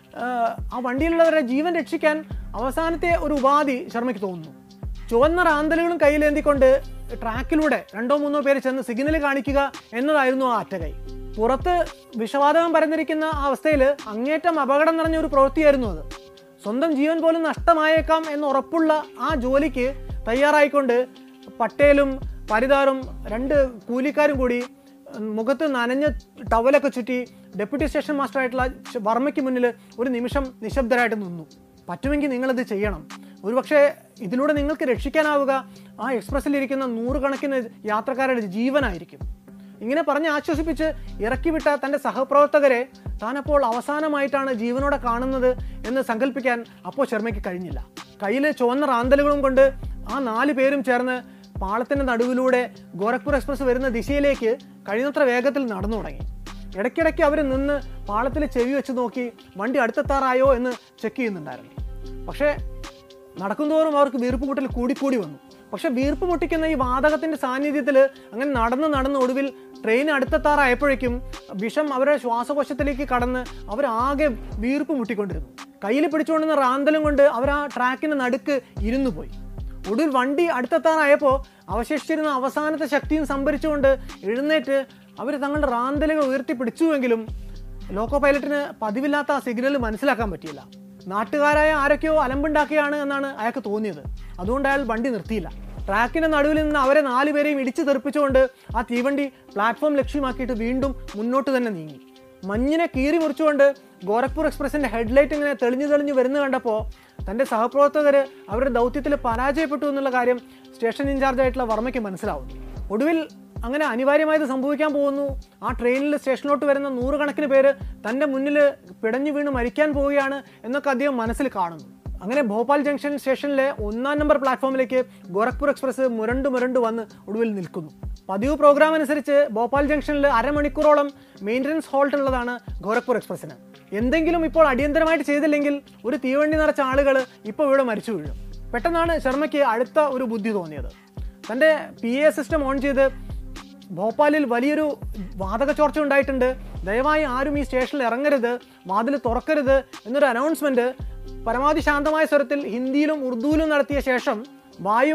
ആ വണ്ടിയിലുള്ളവരുടെ ജീവൻ രക്ഷിക്കാൻ അവസാനത്തെ ഒരു ഉപാധി ശർമ്മയ്ക്ക് തോന്നുന്നു. ചുവന്ന റാന്തലുകളും കയ്യിലേന്തിക്കൊണ്ട് ട്രാക്കിലൂടെ രണ്ടോ മൂന്നോ പേര് ചെന്ന് സിഗ്നൽ കാണിക്കുക എന്നതായിരുന്നു ആ അറ്റകൈ. പുറത്ത് വിഷവാതകം പരന്നിരിക്കുന്ന ആ അവസ്ഥയിൽ അങ്ങേറ്റം അപകടം നിറഞ്ഞ ഒരു പ്രവൃത്തിയായിരുന്നു അത്. സ്വന്തം ജീവൻ പോലും നഷ്ടമായേക്കാം എന്ന് ഉറപ്പുള്ള ആ ജോലിക്ക് തയ്യാറായിക്കൊണ്ട് പട്ടേലും പരിദാറും രണ്ട് കൂലിക്കാരും കൂടി മുഖത്ത് നനഞ്ഞ ടവലൊക്കെ ചുറ്റി ഡെപ്യൂട്ടി സ്റ്റേഷൻ മാസ്റ്ററായിട്ടുള്ള വർമ്മയ്ക്ക് മുന്നിൽ ഒരു നിമിഷം നിശബ്ദരായിട്ട് നിന്നു. പറ്റുമെങ്കിൽ നിങ്ങളിത് ചെയ്യണം. ഒരുപക്ഷെ ഇതിലൂടെ നിങ്ങൾക്ക് രക്ഷിക്കാനാവുക ആ എക്സ്പ്രസ്സിലിരിക്കുന്ന നൂറുകണക്കിന് യാത്രക്കാരുടെ ജീവനായിരിക്കും. ഇങ്ങനെ പറഞ്ഞ് ആശ്വസിപ്പിച്ച് ഇറക്കിവിട്ട തൻ്റെ സഹപ്രവർത്തകരെ താനപ്പോൾ അവസാനമായിട്ടാണ് ജീവനോടെ കാണുന്നത് എന്ന് സങ്കല്പിക്കാൻ അപ്പോൾ ശർമ്മയ്ക്ക് കഴിഞ്ഞില്ല. കയ്യിൽ ചുവന്ന റാന്തലുകളും കൊണ്ട് ആ നാല് പേരും ചേർന്ന് പാളത്തിൻ്റെ നടുവിലൂടെ ഗോരഖ്പൂർ എക്സ്പ്രസ് വരുന്ന ദിശയിലേക്ക് കഴിയുന്നത്ര വേഗത്തിൽ നടന്നു തുടങ്ങി. ഇടയ്ക്കിടയ്ക്ക് അവർ നിന്ന് പാളത്തിൽ ചെവി വെച്ച് നോക്കി വണ്ടി അടുത്തെത്താറായോ എന്ന് ചെക്ക് ചെയ്യുന്നുണ്ടായിരുന്നു. പക്ഷേ നടക്കുന്തോറും അവർക്ക് വീർപ്പ് മുട്ടൽ കൂടിക്കൂടി വന്നു. പക്ഷെ വീർപ്പ് മുട്ടിക്കുന്ന ഈ വാതകത്തിൻ്റെ സാന്നിധ്യത്തിൽ അങ്ങനെ നടന്ന് നടന്ന് ഒടുവിൽ ട്രെയിൻ അടുത്തെത്താറായപ്പോഴേക്കും വിഷം അവരുടെ ശ്വാസകോശത്തിലേക്ക് കടന്ന് അവരാകെ വീർപ്പ് മുട്ടിക്കൊണ്ടിരുന്നു. കയ്യിൽ പിടിച്ചുകൊണ്ടിരുന്ന റാന്തലും കൊണ്ട് അവർ ആ ട്രാക്കിന് നടുക്ക് ഇരുന്നു പോയി. ഒടുവിൽ വണ്ടി അടുത്തെത്താറായപ്പോൾ അവശേഷിച്ചിരുന്ന അവസാനത്തെ ശക്തിയും സംഭരിച്ചുകൊണ്ട് എഴുന്നേറ്റ് അവർ തങ്ങളുടെ റാന്തലുകൾ ഉയർത്തി പിടിച്ചുവെങ്കിലും ലോക്കോ പൈലറ്റിന് പതിവില്ലാത്ത ആ സിഗ്നൽ മനസ്സിലാക്കാൻ പറ്റിയില്ല. നാട്ടുകാരായ ആരൊക്കെയോ അലമ്പുണ്ടാക്കിയാണ് എന്നാണ് അയാൾക്ക് തോന്നിയത്. അതുകൊണ്ട് അയാൾ വണ്ടി നിർത്തിയില്ല. ട്രാക്കിൻ്റെ നടുവിൽ നിന്ന് അവരെ നാലുപേരെയും ഇടിച്ചു തെറിപ്പിച്ചുകൊണ്ട് ആ തീവണ്ടി പ്ലാറ്റ്ഫോം ലക്ഷ്യമാക്കിയിട്ട് വീണ്ടും മുന്നോട്ട് തന്നെ നീങ്ങി. മഞ്ഞിനെ കീറി മുറിച്ചുകൊണ്ട് ഗോരഖ്പൂർ എക്സ്പ്രസിൻ്റെ ഹെഡ്ലൈറ്റ് ഇങ്ങനെ തെളിഞ്ഞു തെളിഞ്ഞു വരുന്ന കണ്ടപ്പോൾ തൻ്റെ സഹപ്രവർത്തകർ അവരുടെ ദൗത്യത്തിൽ പരാജയപ്പെട്ടു എന്നുള്ള കാര്യം സ്റ്റേഷൻ ഇൻചാർജായിട്ടുള്ള വർമ്മയ്ക്ക് മനസ്സിലാവുന്നു. ഒടുവിൽ അങ്ങനെ അനിവാര്യമായത് സംഭവിക്കാൻ പോകുന്നു. ആ ട്രെയിനിൽ സ്റ്റേഷനിലോട്ട് വരുന്ന നൂറുകണക്കിന് പേര് തൻ്റെ മുന്നിൽ പിടഞ്ഞു വീണ് മരിക്കാൻ പോവുകയാണ് എന്നൊക്കെ അദ്ദേഹം മനസ്സിൽ കാണുന്നു. അങ്ങനെ ഭോപ്പാൽ ജംഗ്ഷൻ സ്റ്റേഷനിലെ ഒന്നാം നമ്പർ പ്ലാറ്റ്ഫോമിലേക്ക് ഗോരഖ്പൂർ എക്സ്പ്രസ് മുരണ്ടു മുരണ്ടു വന്ന് ഒടുവിൽ നിൽക്കുന്നു. പതിവ് പ്രോഗ്രാം അനുസരിച്ച് ഭോപ്പാൽ ജംഗ്ഷനിൽ അരമണിക്കൂറോളം മെയിൻ്റനൻസ് ഹോൾട്ട് ഉള്ളതാണ് ഗോരഖ്പൂർ എക്സ്പ്രസ്സിന്. എന്തെങ്കിലും ഇപ്പോൾ അടിയന്തരമായിട്ട് ചെയ്തില്ലെങ്കിൽ ഒരു തീവണ്ടി നിറച്ച ആളുകൾ ഇപ്പോൾ ഇവിടെ മരിച്ചു വീഴും. പെട്ടെന്നാണ് ശർമ്മയ്ക്ക് അടുത്ത ഒരു ബുദ്ധി തോന്നിയത്. തൻ്റെ പി എ സിസ്റ്റം ഓൺ ചെയ്ത് ഭോപ്പാലിൽ വലിയൊരു വാതക ചോർച്ച ഉണ്ടായിട്ടുണ്ട്, ദയവായി ആരും ഈ സ്റ്റേഷനിൽ ഇറങ്ങരുത്, വാതിൽ തുറക്കരുത് എന്നൊരു അനൗൺസ്മെൻറ്റ് പരമാവധി ശാന്തമായ സ്വരത്തിൽ ഹിന്ദിയിലും ഉറുദുവിലും നടത്തിയ ശേഷം വായും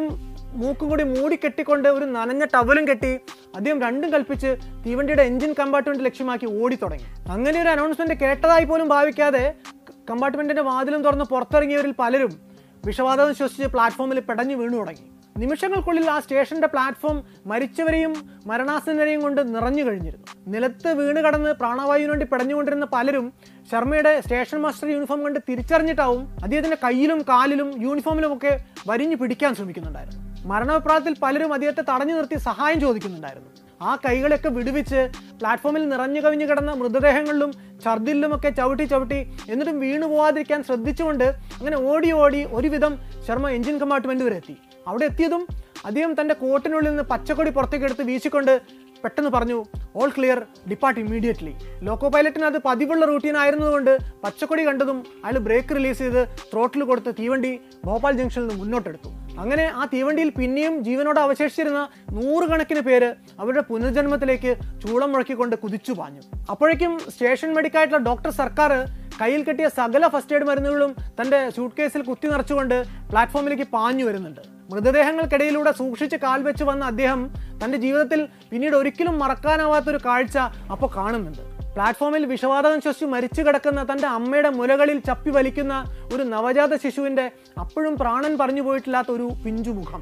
മൂക്കും കൂടി മൂടി കെട്ടിക്കൊണ്ട് ഒരു നനഞ്ഞ ടവലും കെട്ടി അദ്ദേഹം രണ്ടും കൽപ്പിച്ച് തീവണ്ടിയുടെ എഞ്ചിൻ കമ്പാർട്ട്മെന്റ് ലക്ഷ്യമാക്കി ഓടി തുടങ്ങി. അങ്ങനെ ഒരു അനൗൺസ്മെന്റ് കേട്ടതായി പോലും ഭാവിക്കാതെ കമ്പാർട്ട്മെന്റിന്റെ വാതിലും തുറന്ന് പുറത്തിറങ്ങിയവരിൽ പലരും വിഷവാതകം ശ്വസിച്ച് പ്ലാറ്റ്ഫോമിൽ പെടഞ്ഞു വീണു തുടങ്ങി. നിമിഷങ്ങൾക്കുള്ളിൽ ആ സ്റ്റേഷന്റെ പ്ലാറ്റ്ഫോം മരിച്ചവരെയും മരണാസന്നരെയും കൊണ്ട് നിറഞ്ഞു കഴിഞ്ഞിരുന്നു. നിലത്ത് വീണ് കടന്ന് പ്രാണവായുവിന് വേണ്ടി പെടഞ്ഞുകൊണ്ടിരുന്ന പലരും ശർമ്മയുടെ സ്റ്റേഷൻ മാസ്റ്റർ യൂണിഫോം കണ്ട് തിരിച്ചറിഞ്ഞിട്ടാവും അദ്ദേഹത്തിന്റെ കയ്യിലും കാലിലും യൂണിഫോമിലും ഒക്കെ വരിഞ്ഞു പിടിക്കാൻ ശ്രമിക്കുന്നുണ്ടായിരുന്നു. മരണവിപ്രായത്തിൽ പലരും അദ്ദേഹത്തെ തടഞ്ഞു നിർത്തി സഹായം ചോദിക്കുന്നുണ്ടായിരുന്നു. ആ കൈകളൊക്കെ വിടുവിച്ച് പ്ലാറ്റ്ഫോമിൽ നിറഞ്ഞു കവിഞ്ഞു കിടന്ന മൃതദേഹങ്ങളിലും ഛർദിലുമൊക്കെ ചവിട്ടി ചവിട്ടി എന്നിട്ടും വീണു പോവാതിരിക്കാൻ ശ്രദ്ധിച്ചുകൊണ്ട് അങ്ങനെ ഓടി ഓടി ഒരുവിധം ശർമ്മ എഞ്ചിൻ കമ്പാർട്ട്മെന്റ് വരെ എത്തി. അവിടെ എത്തിയതും അദ്ദേഹം തൻ്റെ കോട്ടിനുള്ളിൽ നിന്ന് പച്ചക്കൊടി പുറത്തേക്ക് എടുത്ത് വീശിക്കൊണ്ട് പെട്ടെന്ന് പറഞ്ഞു, all clear, depart immediately. Loco പൈലറ്റിന് അത് പതിവുള്ള റൂട്ടീൻ ആയിരുന്നതുകൊണ്ട് പച്ചക്കൊടി കണ്ടതും അയാൾ ബ്രേക്ക് റിലീസ് ചെയ്ത് ത്രോട്ടിൽ കൊടുത്ത് തീവണ്ടി ഭോപ്പാൽ ജംഗ്ഷനിൽ നിന്ന് മുന്നോട്ടെടുത്തു. അങ്ങനെ ആ തീവണ്ടിയിൽ പിന്നെയും ജീവനോട് അവശേഷിച്ചിരുന്ന നൂറുകണക്കിന് പേര് അവരുടെ പുനർജന്മത്തിലേക്ക് ചൂളം മുഴക്കിക്കൊണ്ട് കുതിച്ചു പാഞ്ഞു. അപ്പോഴേക്കും സ്റ്റേഷൻ മെഡിക്കായിട്ടുള്ള ഡോക്ടർ സർക്കാർ കയ്യിൽ കെട്ടിയ സകല ഫസ്റ്റ് എയ്ഡ് മരുന്നുകളും തൻ്റെ സൂട്ട് കേസിൽ കുത്തി നിറച്ചുകൊണ്ട് പ്ലാറ്റ്ഫോമിലേക്ക് പാഞ്ഞു വരുന്നുണ്ട്. മൃതദേഹങ്ങൾക്കിടയിലൂടെ സൂക്ഷിച്ച് കാൽ വെച്ച് വന്ന അദ്ദേഹം തൻ്റെ ജീവിതത്തിൽ പിന്നീട് ഒരിക്കലും മറക്കാനാവാത്തൊരു കാഴ്ച അപ്പോൾ കാണുന്നുണ്ട്. പ്ലാറ്റ്ഫോമിൽ വിഷവാതകം ശ്വസിച്ച് മരിച്ചു കിടക്കുന്ന തൻ്റെ അമ്മയുടെ മുലകളിൽ ചപ്പി വലിക്കുന്ന ഒരു നവജാത ശിശുവിൻ്റെ അപ്പോഴും പ്രാണൻ പറഞ്ഞു പോയിട്ടില്ലാത്ത ഒരു പിഞ്ചുമുഖം.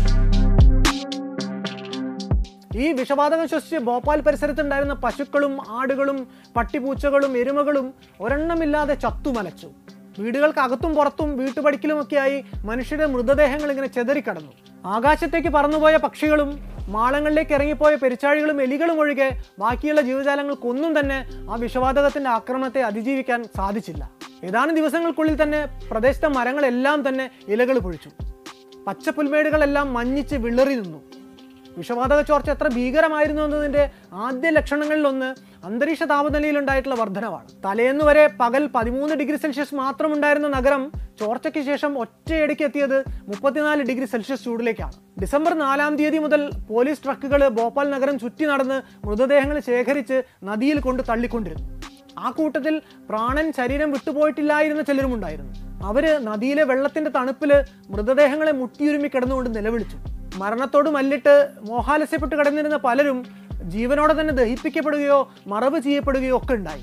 ഈ വിഷവാതകം ശ്വസിച്ച് ഭോപ്പാൽ പരിസരത്തുണ്ടായിരുന്ന പശുക്കളും ആടുകളും പട്ടിപൂച്ചകളും എരുമകളും ഒരെണ്ണമില്ലാതെ ചത്തുമലച്ചു. വീടുകൾക്കകത്തും പുറത്തും വീട്ടുപടിക്കലുമൊക്കെയായി മനുഷ്യരുടെ മൃതദേഹങ്ങൾ ഇങ്ങനെ ചെതറിക്കടന്നു. ആകാശത്തേക്ക് പറന്നുപോയ പക്ഷികളും മാളങ്ങളിലേക്ക് ഇറങ്ങിപ്പോയ പെരിച്ചാഴികളും എലികളും ഒഴികെ ബാക്കിയുള്ള ജീവജാലങ്ങൾക്കൊന്നും തന്നെ ആ വിഷവാതകത്തിന്റെ ആക്രമണത്തെ അതിജീവിക്കാൻ സാധിച്ചില്ല. ഏതാനും ദിവസങ്ങൾക്കുള്ളിൽ തന്നെ പ്രദേശത്തെ മരങ്ങളെല്ലാം തന്നെ ഇലകൾ പൊഴിച്ചു. പച്ചപ്പുൽമേടുകളെല്ലാം മഞ്ഞിച്ച് വിളറി നിന്നു. വിഷവാതക ചോർച്ച എത്ര ഭീകരമായിരുന്നു എന്നതിൻ്റെ ആദ്യ ലക്ഷണങ്ങളിലൊന്ന് അന്തരീക്ഷ താപനിലയിലുണ്ടായിട്ടുള്ള വർധനവാണ്. തലേന്ന് വരെ പകൽ പതിമൂന്ന് ഡിഗ്രി സെൽഷ്യസ് മാത്രമുണ്ടായിരുന്ന നഗരം ചോർച്ചയ്ക്ക് ശേഷം ഒറ്റയടിക്ക് എത്തിയത് മുപ്പത്തിനാല് ഡിഗ്രി സെൽഷ്യസ് ചൂടിലേക്കാണ്. ഡിസംബർ നാലാം തീയതി മുതൽ പോലീസ് ട്രക്കുകൾ ഭോപ്പാൽ നഗരം ചുറ്റി നടന്ന് മൃതദേഹങ്ങൾ ശേഖരിച്ച് നദിയിൽ കൊണ്ട് തള്ളിക്കൊണ്ടിരുന്നു. ആ കൂട്ടത്തിൽ പ്രാണൻ ശരീരം വിട്ടുപോയിട്ടില്ലായിരുന്ന ചിലരുമുണ്ടായിരുന്നു. അവര് നദിയിലെ വെള്ളത്തിന്റെ തണുപ്പില് മൃതദേഹങ്ങളെ മുട്ടിയുരുമി കിടന്നുകൊണ്ട് നിലവിളിച്ചു. മരണത്തോട് മല്ലിട്ട് മോഹാലസ്യപ്പെട്ട് കിടന്നിരുന്ന പലരും ജീവനോടെ തന്നെ ദഹിപ്പിക്കപ്പെടുകയോ മറവ് ചെയ്യപ്പെടുകയോ ഒക്കെ ഉണ്ടായി.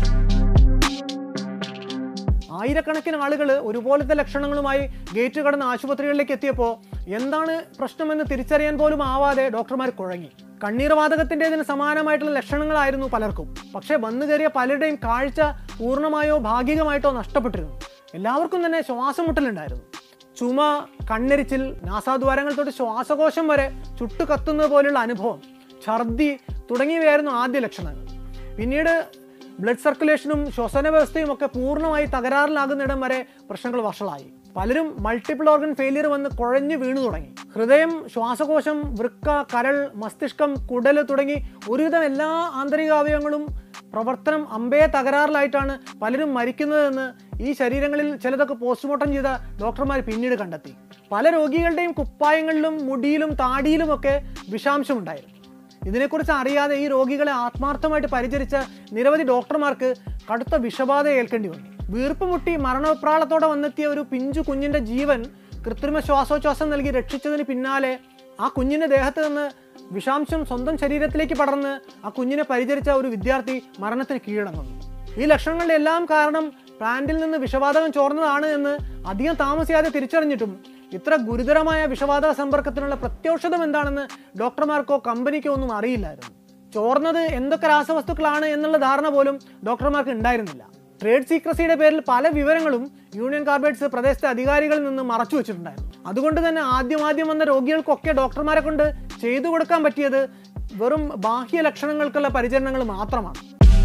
ആയിരക്കണക്കിന് ആളുകൾ ഒരുപോലത്തെ ലക്ഷണങ്ങളുമായി ഗേറ്റ് കടന്ന് ആശുപത്രികളിലേക്ക് എത്തിയപ്പോൾ എന്താണ് പ്രശ്നമെന്ന് തിരിച്ചറിയാൻ പോലും ആവാതെ ഡോക്ടർമാർ കുഴങ്ങി. കണ്ണീർവാതകത്തിൻ്റെതിന് സമാനമായിട്ടുള്ള ലക്ഷണങ്ങളായിരുന്നു പലർക്കും. പക്ഷേ വന്നു കയറിയ പലരുടെയും കാഴ്ച പൂർണ്ണമായോ ഭാഗികമായിട്ടോ നഷ്ടപ്പെട്ടിരുന്നു. എല്ലാവർക്കും തന്നെ ശ്വാസം മുട്ടലുണ്ടായിരുന്നു. ചുമ, കണ്ണെരിച്ചിൽ, നാസാദ്വാരങ്ങൾ തൊട്ട് ശ്വാസകോശം വരെ ചുട്ടു കത്തുന്നത് പോലുള്ള അനുഭവം, ഛർദി തുടങ്ങിയവയായിരുന്നു ആദ്യ ലക്ഷണങ്ങൾ. പിന്നീട് ബ്ലഡ് സർക്കുലേഷനും ശ്വസന വ്യവസ്ഥയും ഒക്കെ പൂർണ്ണമായി തകരാറിലാകുന്നിടം വരെ പ്രശ്നങ്ങൾ വഷളായി. പലരും മൾട്ടിപ്പിൾ ഓർഗൻ ഫെയിലിയർ വന്ന് കുഴഞ്ഞു വീണു തുടങ്ങി. ഹൃദയം, ശ്വാസകോശം, വൃക്ക, കരൾ, മസ്തിഷ്കം, കുടൽ തുടങ്ങി ഒരുവിധം എല്ലാ ആന്തരിക അവയവങ്ങളും പ്രവർത്തനം അമ്പേ തകരാറിലായിട്ടാണ് പലരും മരിക്കുന്നതെന്ന് ഈ ശരീരങ്ങളിൽ ചിലതൊക്കെ പോസ്റ്റ്മോർട്ടം ചെയ്ത ഡോക്ടർമാർ പിന്നീട് കണ്ടെത്തി. പല രോഗികളുടെയും കുപ്പായങ്ങളിലും മുടിയിലും താടിയിലുമൊക്കെ വിഷാംശമുണ്ടായിരുന്നു. ഇതിനെക്കുറിച്ച് അറിയാതെ ഈ രോഗികളെ ആത്മാർത്ഥമായിട്ട് പരിചരിച്ച നിരവധി ഡോക്ടർമാർക്ക് കടുത്ത വിഷബാധ ഏൽക്കേണ്ടി വന്നു. വീർപ്പ് മുട്ടി മരണവിപ്രാളത്തോടെ വന്നെത്തിയ ഒരു പിഞ്ചു കുഞ്ഞിൻ്റെ ജീവൻ കൃത്രിമ ശ്വാസോച്ഛ്വാസം നൽകി രക്ഷിച്ചതിന് പിന്നാലെ ആ കുഞ്ഞിൻ്റെ ദേഹത്ത് നിന്ന് വിഷാംശം സ്വന്തം ശരീരത്തിലേക്ക് പടർന്ന് ആ കുഞ്ഞിനെ പരിചരിച്ച ഒരു വിദ്യാർത്ഥി മരണത്തിന് കീഴടങ്ങുന്നു. ഈ ലക്ഷണങ്ങളുടെ എല്ലാം കാരണം പ്ലാന്റിൽ നിന്ന് വിഷവാതകം ചോർന്നതാണ് എന്ന് അധികം താമസിയാതെ തിരിച്ചറിഞ്ഞിട്ടും ഇത്ര ഗുരുതരമായ വിഷവാതക സമ്പർക്കത്തിനുള്ള പ്രത്യൗഷധം എന്താണെന്ന് ഡോക്ടർമാർക്കോ കമ്പനിക്കോ ഒന്നും അറിയില്ലായിരുന്നു. ചോർന്നത് എന്തൊക്കെ രാസവസ്തുക്കളാണ് എന്നുള്ള ധാരണ പോലും ഡോക്ടർമാർക്ക് ഉണ്ടായിരുന്നില്ല. ട്രേഡ് സീക്രസിയുടെ പേരിൽ പല വിവരങ്ങളും യൂണിയൻ കാർബൈഡ്സ് പ്രദേശത്തെ അധികാരികളിൽ നിന്ന് മറച്ചു വെച്ചിട്ടുണ്ടായിരുന്നു. അതുകൊണ്ട് തന്നെ ആദ്യം ആദ്യം വന്ന രോഗികൾക്കൊക്കെ ഡോക്ടർമാരെ കൊണ്ട് ചെയ്തു കൊടുക്കാൻ പറ്റിയത് വെറും ബാഹ്യ ലക്ഷണങ്ങൾക്കുള്ള പരിചരണങ്ങൾ മാത്രമാണ്.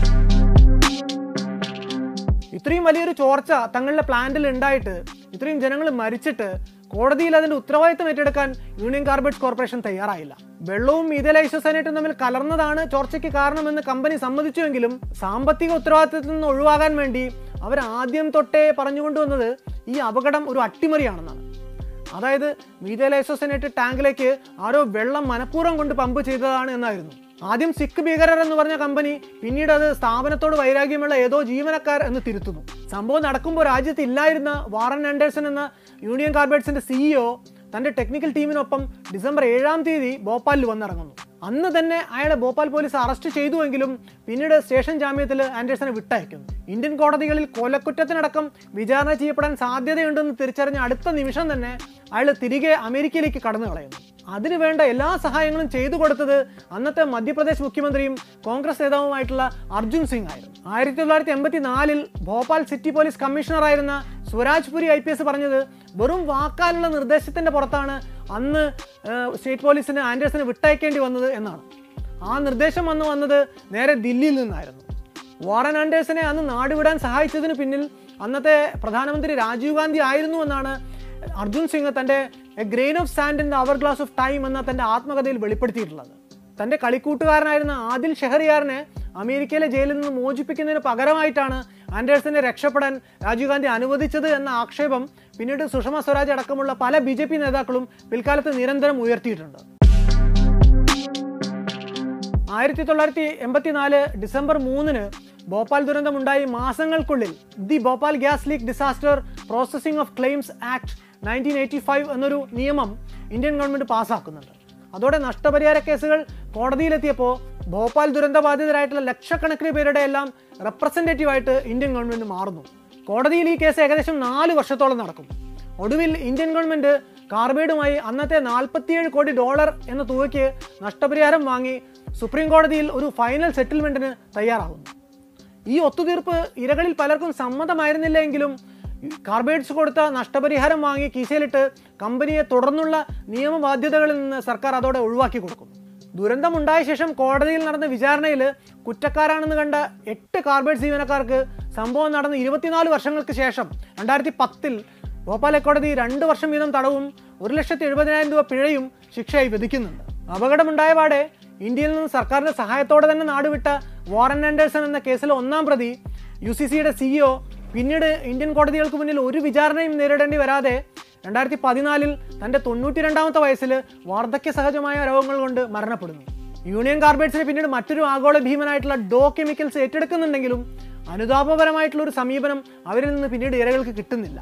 ഇത്രയും വലിയൊരു ചോർച്ച തങ്ങളുടെ പ്ലാന്റിൽ ഉണ്ടായിട്ട് ഇത്രയും ജനങ്ങൾ മരിച്ചിട്ട് കോടതിയിൽ അതിന്റെ ഉത്തരവാദിത്തം ഏറ്റെടുക്കാൻ യൂണിയൻ കാർബൈഡ്സ് കോർപ്പറേഷൻ തയ്യാറായില്ല. വെള്ളവും മീഥൈൽ ഐസോസയനേറ്റും തമ്മിൽ കലർന്നതാണ് ചോർച്ചയ്ക്ക് കാരണമെന്ന് കമ്പനി സമ്മതിച്ചുവെങ്കിലും സാമ്പത്തിക ഉത്തരവാദിത്തത്തിൽ നിന്ന് ഒഴിവാകാൻ വേണ്ടി അവർ ആദ്യം തൊട്ടേ പറഞ്ഞുകൊണ്ടുവന്നത് ഈ അപകടം ഒരു അട്ടിമറിയാണെന്നാണ്. അതായത് മീഥൈൽ ഐസോസയനേറ്റ് ടാങ്കിലേക്ക് ആരോ വെള്ളം മനഃപൂർവ്വം കൊണ്ട് പമ്പ് ചെയ്തതാണ് എന്നായിരുന്നു. ആദ്യം സിഖ് ഭീകരർ എന്ന് പറഞ്ഞ കമ്പനി പിന്നീട് അത് സ്ഥാപനത്തോട് വൈരാഗ്യമുള്ള ഏതോ ജീവനക്കാർ എന്ന് തിരുത്തുന്നു. സംഭവം നടക്കുമ്പോൾ രാജ്യത്ത് ഇല്ലായിരുന്ന വാറൻ ആൻഡേഴ്സൺ എന്ന യൂണിയൻ കാർബൈഡ്സിന്റെ സിഇഒ തൻ്റെ ടെക്നിക്കൽ ടീമിനൊപ്പം ഡിസംബർ ഏഴാം തീയതി ഭോപ്പാലിൽ വന്നിറങ്ങുന്നു. അന്ന് തന്നെ അയാളെ ഭോപ്പാൽ പോലീസ് അറസ്റ്റ് ചെയ്തുവെങ്കിലും പിന്നീട് സ്റ്റേഷൻ ജാമ്യത്തിൽ ആൻഡേഴ്സനെ വിട്ടയക്കുന്നു. ഇന്ത്യൻ കോടതികളിൽ കൊലക്കുറ്റത്തിനടക്കം വിചാരണ ചെയ്യപ്പെടാൻ സാധ്യതയുണ്ടെന്ന് തിരിച്ചറിഞ്ഞ അടുത്ത നിമിഷം തന്നെ അയാൾ തിരികെ അമേരിക്കയിലേക്ക് കടന്നു കളയുന്നു. അതിനുവേണ്ട എല്ലാ സഹായങ്ങളും ചെയ്തു കൊടുത്തത് അന്നത്തെ മധ്യപ്രദേശ് മുഖ്യമന്ത്രിയും കോൺഗ്രസ് നേതാവുമായിട്ടുള്ള അർജുൻ സിംഗ് ആയിരുന്നു. ആയിരത്തി തൊള്ളായിരത്തി എൺപത്തി നാലിൽ ഭോപ്പാൽ സിറ്റി പോലീസ് കമ്മീഷണറായിരുന്ന സ്വരാജ്പുരി ഐ പി എസ് പറഞ്ഞത് വെറും വാക്കാലുള്ള നിർദ്ദേശത്തിന്റെ പുറത്താണ് അന്ന് സ്റ്റേറ്റ് പോലീസിന് ആൻഡേഴ്സനെ വിട്ടയക്കേണ്ടി വന്നത് എന്നാണ്. ആ നിർദ്ദേശം വന്ന് വന്നത് നേരെ ദില്ലിയിൽ നിന്നായിരുന്നു. വാറൻ ആൻഡേഴ്സനെ അന്ന് നാടുവിടാൻ സഹായിച്ചതിന് പിന്നിൽ അന്നത്തെ പ്രധാനമന്ത്രി രാജീവ് ഗാന്ധി ആയിരുന്നു എന്നാണ് അർജുൻ സിംഗ് തൻ്റെ a grain of sand in the hour glass of time എന്ന തൻ്റെ ആത്മകഥയിൽ വെളിപ്പെടുത്തിയിട്ടുള്ളത്. തൻ്റെ കളിക്കൂട്ടുകാരനായിരുന്ന ആദിൽ ഷെഹറിയാറിനെ അമേരിക്കയിലെ ജയിലിൽ നിന്ന് മോചിപ്പിക്കുന്നതിന് പകരമായിട്ടാണ് ആൻഡേഴ്സനെ രക്ഷപ്പെടാൻ രാജീവ് ഗാന്ധി അനുവദിച്ചത് എന്ന ആക്ഷേപം പിന്നീട് സുഷമ സ്വരാജ് അടക്കമുള്ള പല ബി ജെ പി നേതാക്കളും പിൽക്കാലത്ത് നിരന്തരം ഉയർത്തിയിട്ടുണ്ട്. ആയിരത്തി തൊള്ളായിരത്തി എൺപത്തിനാല് ഡിസംബർ മൂന്നിന് ഭോപ്പാൽ ദുരന്തമുണ്ടായി മാസങ്ങൾക്കുള്ളിൽ the Bhopal gas leak disaster processing of claims act nineteen eighty five എന്നൊരു നിയമം ഇന്ത്യൻ ഗവൺമെൻറ് പാസ്സാക്കുന്നുണ്ട്. അതോടെ നഷ്ടപരിഹാര കേസുകൾ കോടതിയിലെത്തിയപ്പോൾ ഭോപ്പാൽ ദുരന്തബാധിതരായിട്ടുള്ള ലക്ഷക്കണക്കിന് പേരുടെ എല്ലാം റെപ്രസെൻറ്റേറ്റീവായിട്ട് ഇന്ത്യൻ ഗവൺമെൻറ് മാറുന്നു. കോടതിയിൽ ഈ കേസ് ഏകദേശം നാല് വർഷത്തോളം നടക്കും. ഒടുവിൽ ഇന്ത്യൻ ഗവൺമെൻറ് കാർബൈഡുമായി അന്നത്തെ നാൽപ്പത്തിയേഴ് കോടി ഡോളർ എന്ന തുകയ്ക്ക് നഷ്ടപരിഹാരം വാങ്ങി സുപ്രീം കോടതിയിൽ ഒരു ഫൈനൽ സെറ്റിൽമെൻറ്റിന് തയ്യാറാകുന്നു. ഈ ഒത്തുതീർപ്പ് ഇരകളിൽ പലർക്കും സമ്മതമായിരുന്നില്ല എങ്കിലും കാർബൈഡ്സ് കൊടുത്ത നഷ്ടപരിഹാരം വാങ്ങി കീശയിലിട്ട് കമ്പനിയെ തുടർന്നുള്ള നിയമബാധ്യതകളിൽ നിന്ന് സർക്കാർ അതോടെ ഒഴിവാക്കി കൊടുക്കുന്നു. ദുരന്തമുണ്ടായ ശേഷം കോടതിയിൽ നടന്ന വിചാരണയിൽ കുറ്റക്കാരാണെന്ന് കണ്ട എട്ട് കാർബൈഡ് ജീവനക്കാർക്ക് സംഭവം നടന്ന് ഇരുപത്തിനാല് വർഷങ്ങൾക്ക് ശേഷം രണ്ടായിരത്തി പത്തിൽ ഭോപ്പാൽ കോടതി രണ്ട് വർഷം വീതം തടവും ഒരു ലക്ഷത്തി എഴുപതിനായിരം രൂപ പിഴയും ശിക്ഷയായി വിധിക്കുന്നുണ്ട്. അപകടമുണ്ടായപാടെ ഇന്ത്യയിൽ നിന്ന് സർക്കാരിന്റെ സഹായത്തോടെ തന്നെ നാടുവിട്ട വാറൻ ആൻഡേഴ്സൺ എന്ന കേസിലെ ഒന്നാം പ്രതി യു സി സിയുടെ സിഇഒ പിന്നീട് ഇന്ത്യൻ കോടതികൾക്ക് മുന്നിൽ ഒരു വിചാരണയും നേരിടേണ്ടി വരാതെ രണ്ടായിരത്തി പതിനാലിൽ തൻ്റെ തൊണ്ണൂറ്റി രണ്ടാമത്തെ വയസ്സിൽ വാർദ്ധക്യ സഹജമായ രോഗങ്ങൾ കൊണ്ട് മരണപ്പെടുന്നു. യൂണിയൻ കാർബൈഡ്സിനെ പിന്നീട് മറ്റൊരു ആഗോള ഭീമനായിട്ടുള്ള ഡോ കെമിക്കൽസ് ഏറ്റെടുക്കുന്നുണ്ടെങ്കിലും അനുതാപപരമായിട്ടുള്ള ഒരു സമീപനം അവരിൽ നിന്ന് പിന്നീട് ഇരകൾക്ക് കിട്ടുന്നില്ല.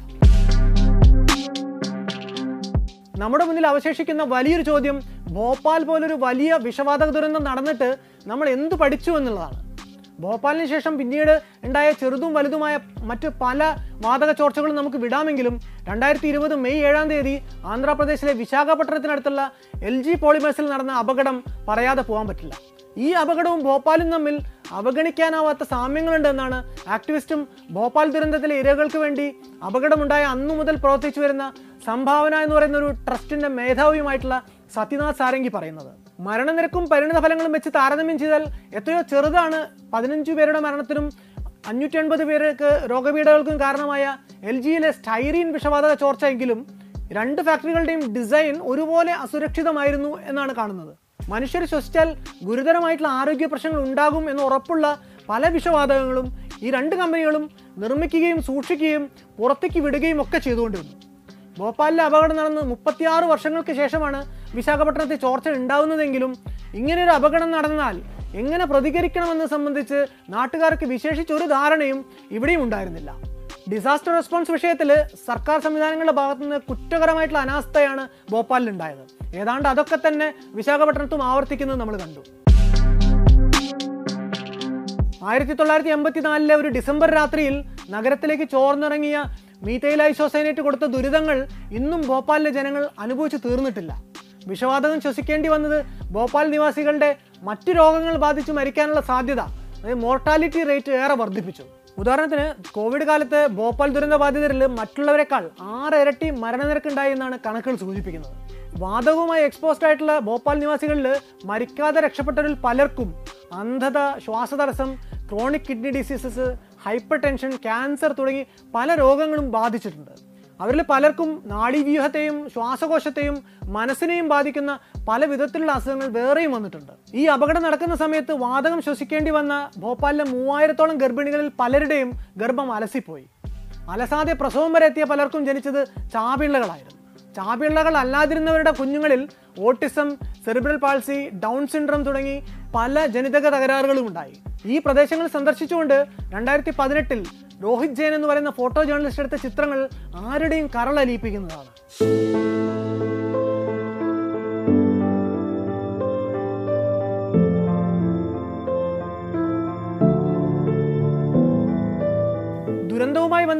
നമ്മുടെ മുന്നിൽ അവശേഷിക്കുന്ന വലിയൊരു ചോദ്യം ഭോപ്പാൽ പോലൊരു വലിയ വിഷവാതക ദുരന്തം നടന്നിട്ട് നമ്മൾ എന്ത് പഠിച്ചു എന്നുള്ളതാണ്. ഭോപ്പാലിന് ശേഷം പിന്നീട് ഉണ്ടായ ചെറുതും വലുതുമായ മറ്റ് പല വാതക ചോർച്ചകളും നമുക്ക് വിടാമെങ്കിലും രണ്ടായിരത്തി ഇരുപത് മെയ് ഏഴാം തീയതി ആന്ധ്രാപ്രദേശിലെ വിശാഖപട്ടണത്തിനടുത്തുള്ള എൽ ജി പോളിമേഴ്സിൽ നടന്ന അപകടം പറയാതെ പോകാൻ പറ്റില്ല. ഈ അപകടവും ഭോപ്പാലും തമ്മിൽ അവഗണിക്കാനാവാത്ത സാമ്യങ്ങളുണ്ട് എന്നാണ് ആക്ടിവിസ്റ്റും ഭോപ്പാൽ ദുരന്തത്തിലെ ഇരകൾക്ക് വേണ്ടി അപകടമുണ്ടായ അന്നു മുതൽ പ്രവർത്തിച്ചു വരുന്ന സംഭാവന എന്ന് പറയുന്ന ഒരു ട്രസ്റ്റിന്റെ മേധാവിയുമായിട്ടുള്ള സത്യനാഥ് സാരംഗി പറയുന്നത്. മരണനിരക്കും പരിണിത ഫലങ്ങളും വെച്ച് താരതമ്യം ചെയ്താൽ എത്രയോ ചെറുതാണ് പതിനഞ്ചു പേരുടെ മരണത്തിനും അഞ്ഞൂറ്റി എൺപത് പേർക്ക് രോഗപീഠകൾക്കും കാരണമായ എൽ ജിയിലെ സ്റ്റൈറീൻ വിഷവാതക ചോർച്ച എങ്കിലും രണ്ട് ഫാക്ടറികളുടെയും ഡിസൈൻ ഒരുപോലെ അസുരക്ഷിതമായിരുന്നു എന്നാണ് കാണുന്നത്. മനുഷ്യർ ശ്വസിച്ചാൽ ഗുരുതരമായിട്ടുള്ള ആരോഗ്യ പ്രശ്നങ്ങൾ ഉണ്ടാകും എന്ന് ഉറപ്പുള്ള പല വിഷവാതകങ്ങളും ഈ രണ്ട് കമ്പനികളും നിർമ്മിക്കുകയും സൂക്ഷിക്കുകയും പുറത്തേക്ക് വിടുകയും ഒക്കെ ചെയ്തുകൊണ്ടിരുന്നു. ഭോപ്പാലിലെ അപകടം നടന്ന് മുപ്പത്തിയാറ് വർഷങ്ങൾക്ക് ശേഷമാണ് വിശാഖപട്ടണത്തിൽ ചോർച്ച ഉണ്ടാകുന്നതെങ്കിലും ഇങ്ങനെയൊരു അപകടം നടന്നാൽ എങ്ങനെ പ്രതികരിക്കണമെന്ന് സംബന്ധിച്ച് നാട്ടുകാർക്ക് വിശേഷിച്ചൊരു ധാരണയും ഇവിടെയും ഉണ്ടായിരുന്നില്ല. ഡിസാസ്റ്റർ റെസ്പോൺസ് വിഷയത്തിൽ സർക്കാർ സംവിധാനങ്ങളുടെ ഭാഗത്തുനിന്ന് കുറ്റകരമായിട്ടുള്ള അനാസ്ഥയാണ് ഭോപ്പാലിൽ ഉണ്ടായത്. ഏതാണ്ട് അതൊക്കെ തന്നെ വിശാഖപട്ടണത്തും ആവർത്തിക്കുന്നത് നമ്മൾ കണ്ടു. ആയിരത്തി തൊള്ളായിരത്തി എൺപത്തിനാലിലെ ഒരു ഡിസംബർ രാത്രിയിൽ നഗരത്തിലേക്ക് ചോർന്നിറങ്ങിയ മീഥൈൽ ഐസോസൈനേറ്റ് കൊടുത്ത ദുരിതങ്ങൾ ഇന്നും ഭോപ്പാലിലെ ജനങ്ങൾ അനുഭവിച്ചു തീർന്നിട്ടില്ല. വിഷവാതകം ശ്വസിക്കേണ്ടി വന്നത് ഭോപ്പാൽ നിവാസികളുടെ മറ്റു രോഗങ്ങൾ ബാധിച്ച് മരിക്കാനുള്ള സാധ്യത, അതായത് മോർട്ടാലിറ്റി റേറ്റ് ഏറെ വർദ്ധിപ്പിച്ചു. ഉദാഹരണത്തിന് കോവിഡ് കാലത്ത് ഭോപ്പാൽ ദുരന്ത ബാധിതരിൽ മറ്റുള്ളവരെക്കാൾ ആറ് ഇരട്ടി മരണനിരക്കുണ്ടായി എന്നാണ് കണക്കുകൾ സൂചിപ്പിക്കുന്നത്. വാതകവുമായി എക്സ്പോസ്ഡ് ആയിട്ടുള്ള ഭോപ്പാൽ നിവാസികളിൽ മരിക്കാതെ രക്ഷപ്പെട്ടവരിൽ പലർക്കും അന്ധത, ശ്വാസതടസ്സം, chronic kidney diseases, hyper tension, cancer തുടങ്ങി പല രോഗങ്ങളും ബാധിച്ചിട്ടുണ്ട്. അവരിൽ പലർക്കും നാഡീവ്യൂഹത്തെയും ശ്വാസകോശത്തെയും മനസ്സിനെയും ബാധിക്കുന്ന പല വിധത്തിലുള്ള അസുഖങ്ങൾ വേറെയും വന്നിട്ടുണ്ട്. ഈ അപകടം നടക്കുന്ന സമയത്ത് വാതകം ശ്വസിക്കേണ്ടി വന്ന ഭോപ്പാലിലെ മൂവായിരത്തോളം ഗർഭിണികളിൽ പലരുടെയും ഗർഭം അലസിപ്പോയി. അലസാതെ പ്രസവം വരെ എത്തിയ പലർക്കും ജനിച്ചത് ചാപിള്ളകളായിരുന്നു. ചാപിള്ളകൾ അല്ലാതിരുന്നവരുടെ കുഞ്ഞുങ്ങളിൽ autism, cerebral palsy, Down syndrome തുടങ്ങി പല ജനിതക തകരാറുകളും ഉണ്ടായി. ഈ പ്രദേശങ്ങൾ സന്ദർശിച്ചുകൊണ്ട് രണ്ടായിരത്തി പതിനെട്ടിൽ രോഹിത് ജെയിൻ എന്ന് പറയുന്ന ഫോട്ടോ ജേർണലിസ്റ്റ് എടുത്ത ചിത്രങ്ങൾ ആരുടെയും കരളലിയിപ്പിക്കുന്നതാണ്.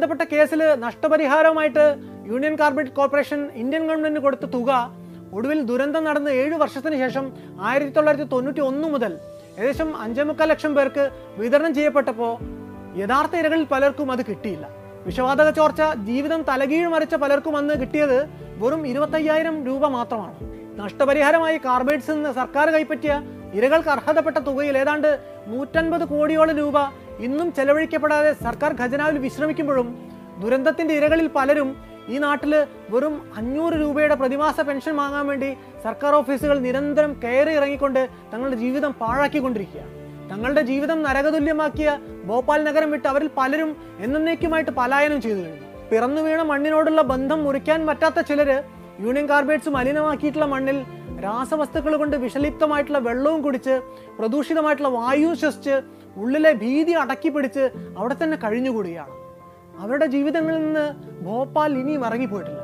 ബന്ധപ്പെട്ട കേസിൽ നഷ്ടപരിഹാരമായിട്ട് യൂണിയൻ കാർബൈഡ് കോർപ്പറേഷൻ ഇന്ത്യൻ ഗവൺമെന്റിന് കൊടുത്ത തുക ഒടുവിൽ ദുരന്തം നടന്ന് ഏഴു വർഷത്തിന് ശേഷം ആയിരത്തി തൊള്ളായിരത്തി തൊണ്ണൂറ്റി ഒന്ന് മുതൽ ഏകദേശം അഞ്ചേ മുക്കാൽ ലക്ഷം പേർക്ക് വിതരണം ചെയ്യപ്പെട്ടപ്പോൾ യഥാർത്ഥ ഇരകളിൽ പലർക്കും അത് കിട്ടിയില്ല. വിഷവാതക ചോർച്ച ജീവിതം തലകീഴ് മറിച്ച പലർക്കും അന്ന് കിട്ടിയത് വെറും ഇരുപത്തയ്യായിരം രൂപ മാത്രമാണ്. നഷ്ടപരിഹാരമായി കാർബൈഡ്സിൽ നിന്ന് സർക്കാർ കൈപ്പറ്റിയ ഇരകൾക്ക് അർഹതപ്പെട്ട തുകയിൽ ഏതാണ്ട് നൂറ്റൻപത് കോടിയോളം രൂപ ഇന്നും ചെലവഴിക്കപ്പെടാതെ സർക്കാർ ഖജനാവിൽ വിശ്രമിക്കുമ്പോഴും ദുരന്തത്തിന്റെ ഇരകളിൽ പലരും ഈ നാട്ടിൽ വെറും അഞ്ഞൂറ് രൂപയുടെ പ്രതിമാസ പെൻഷൻ വാങ്ങാൻ വേണ്ടി സർക്കാർ ഓഫീസുകൾ നിരന്തരം കയറി ഇറങ്ങിക്കൊണ്ട് തങ്ങളുടെ ജീവിതം പാഴാക്കിക്കൊണ്ടിരിക്കുക. തങ്ങളുടെ ജീവിതം നരകതുല്യമാക്കിയ ഭോപ്പാൽ നഗരം വിട്ട് അവരിൽ പലരും എന്നേക്കുമായിട്ട് പലായനം ചെയ്തു കഴിഞ്ഞു. പിറന്നു വീണ മണ്ണിനോടുള്ള ബന്ധം മുറിക്കാൻ പറ്റാത്ത ചിലര് യൂണിയൻ കാർബൈഡ്സ് മലിനമാക്കിയിട്ടുള്ള മണ്ണിൽ രാസവസ്തുക്കൾ കൊണ്ട് വിഷലിപ്തമായിട്ടുള്ള വെള്ളവും കുടിച്ച് പ്രദൂഷിതമായിട്ടുള്ള വായുവും ശ്വസിച്ച് ഉള്ളിലെ ഭീതി അടക്കി പിടിച്ച് അവിടെ തന്നെ കഴിഞ്ഞുകൂടുകയാണ്. അവരുടെ ജീവിതങ്ങളിൽ നിന്ന് ഭോപ്പാൽ ഇനിയും ഇറങ്ങിപ്പോയിട്ടില്ല.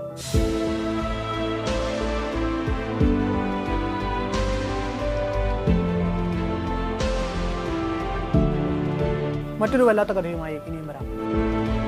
മറ്റൊരു വല്ലാത്ത കഥയുമായി ഇനിയും വരാം.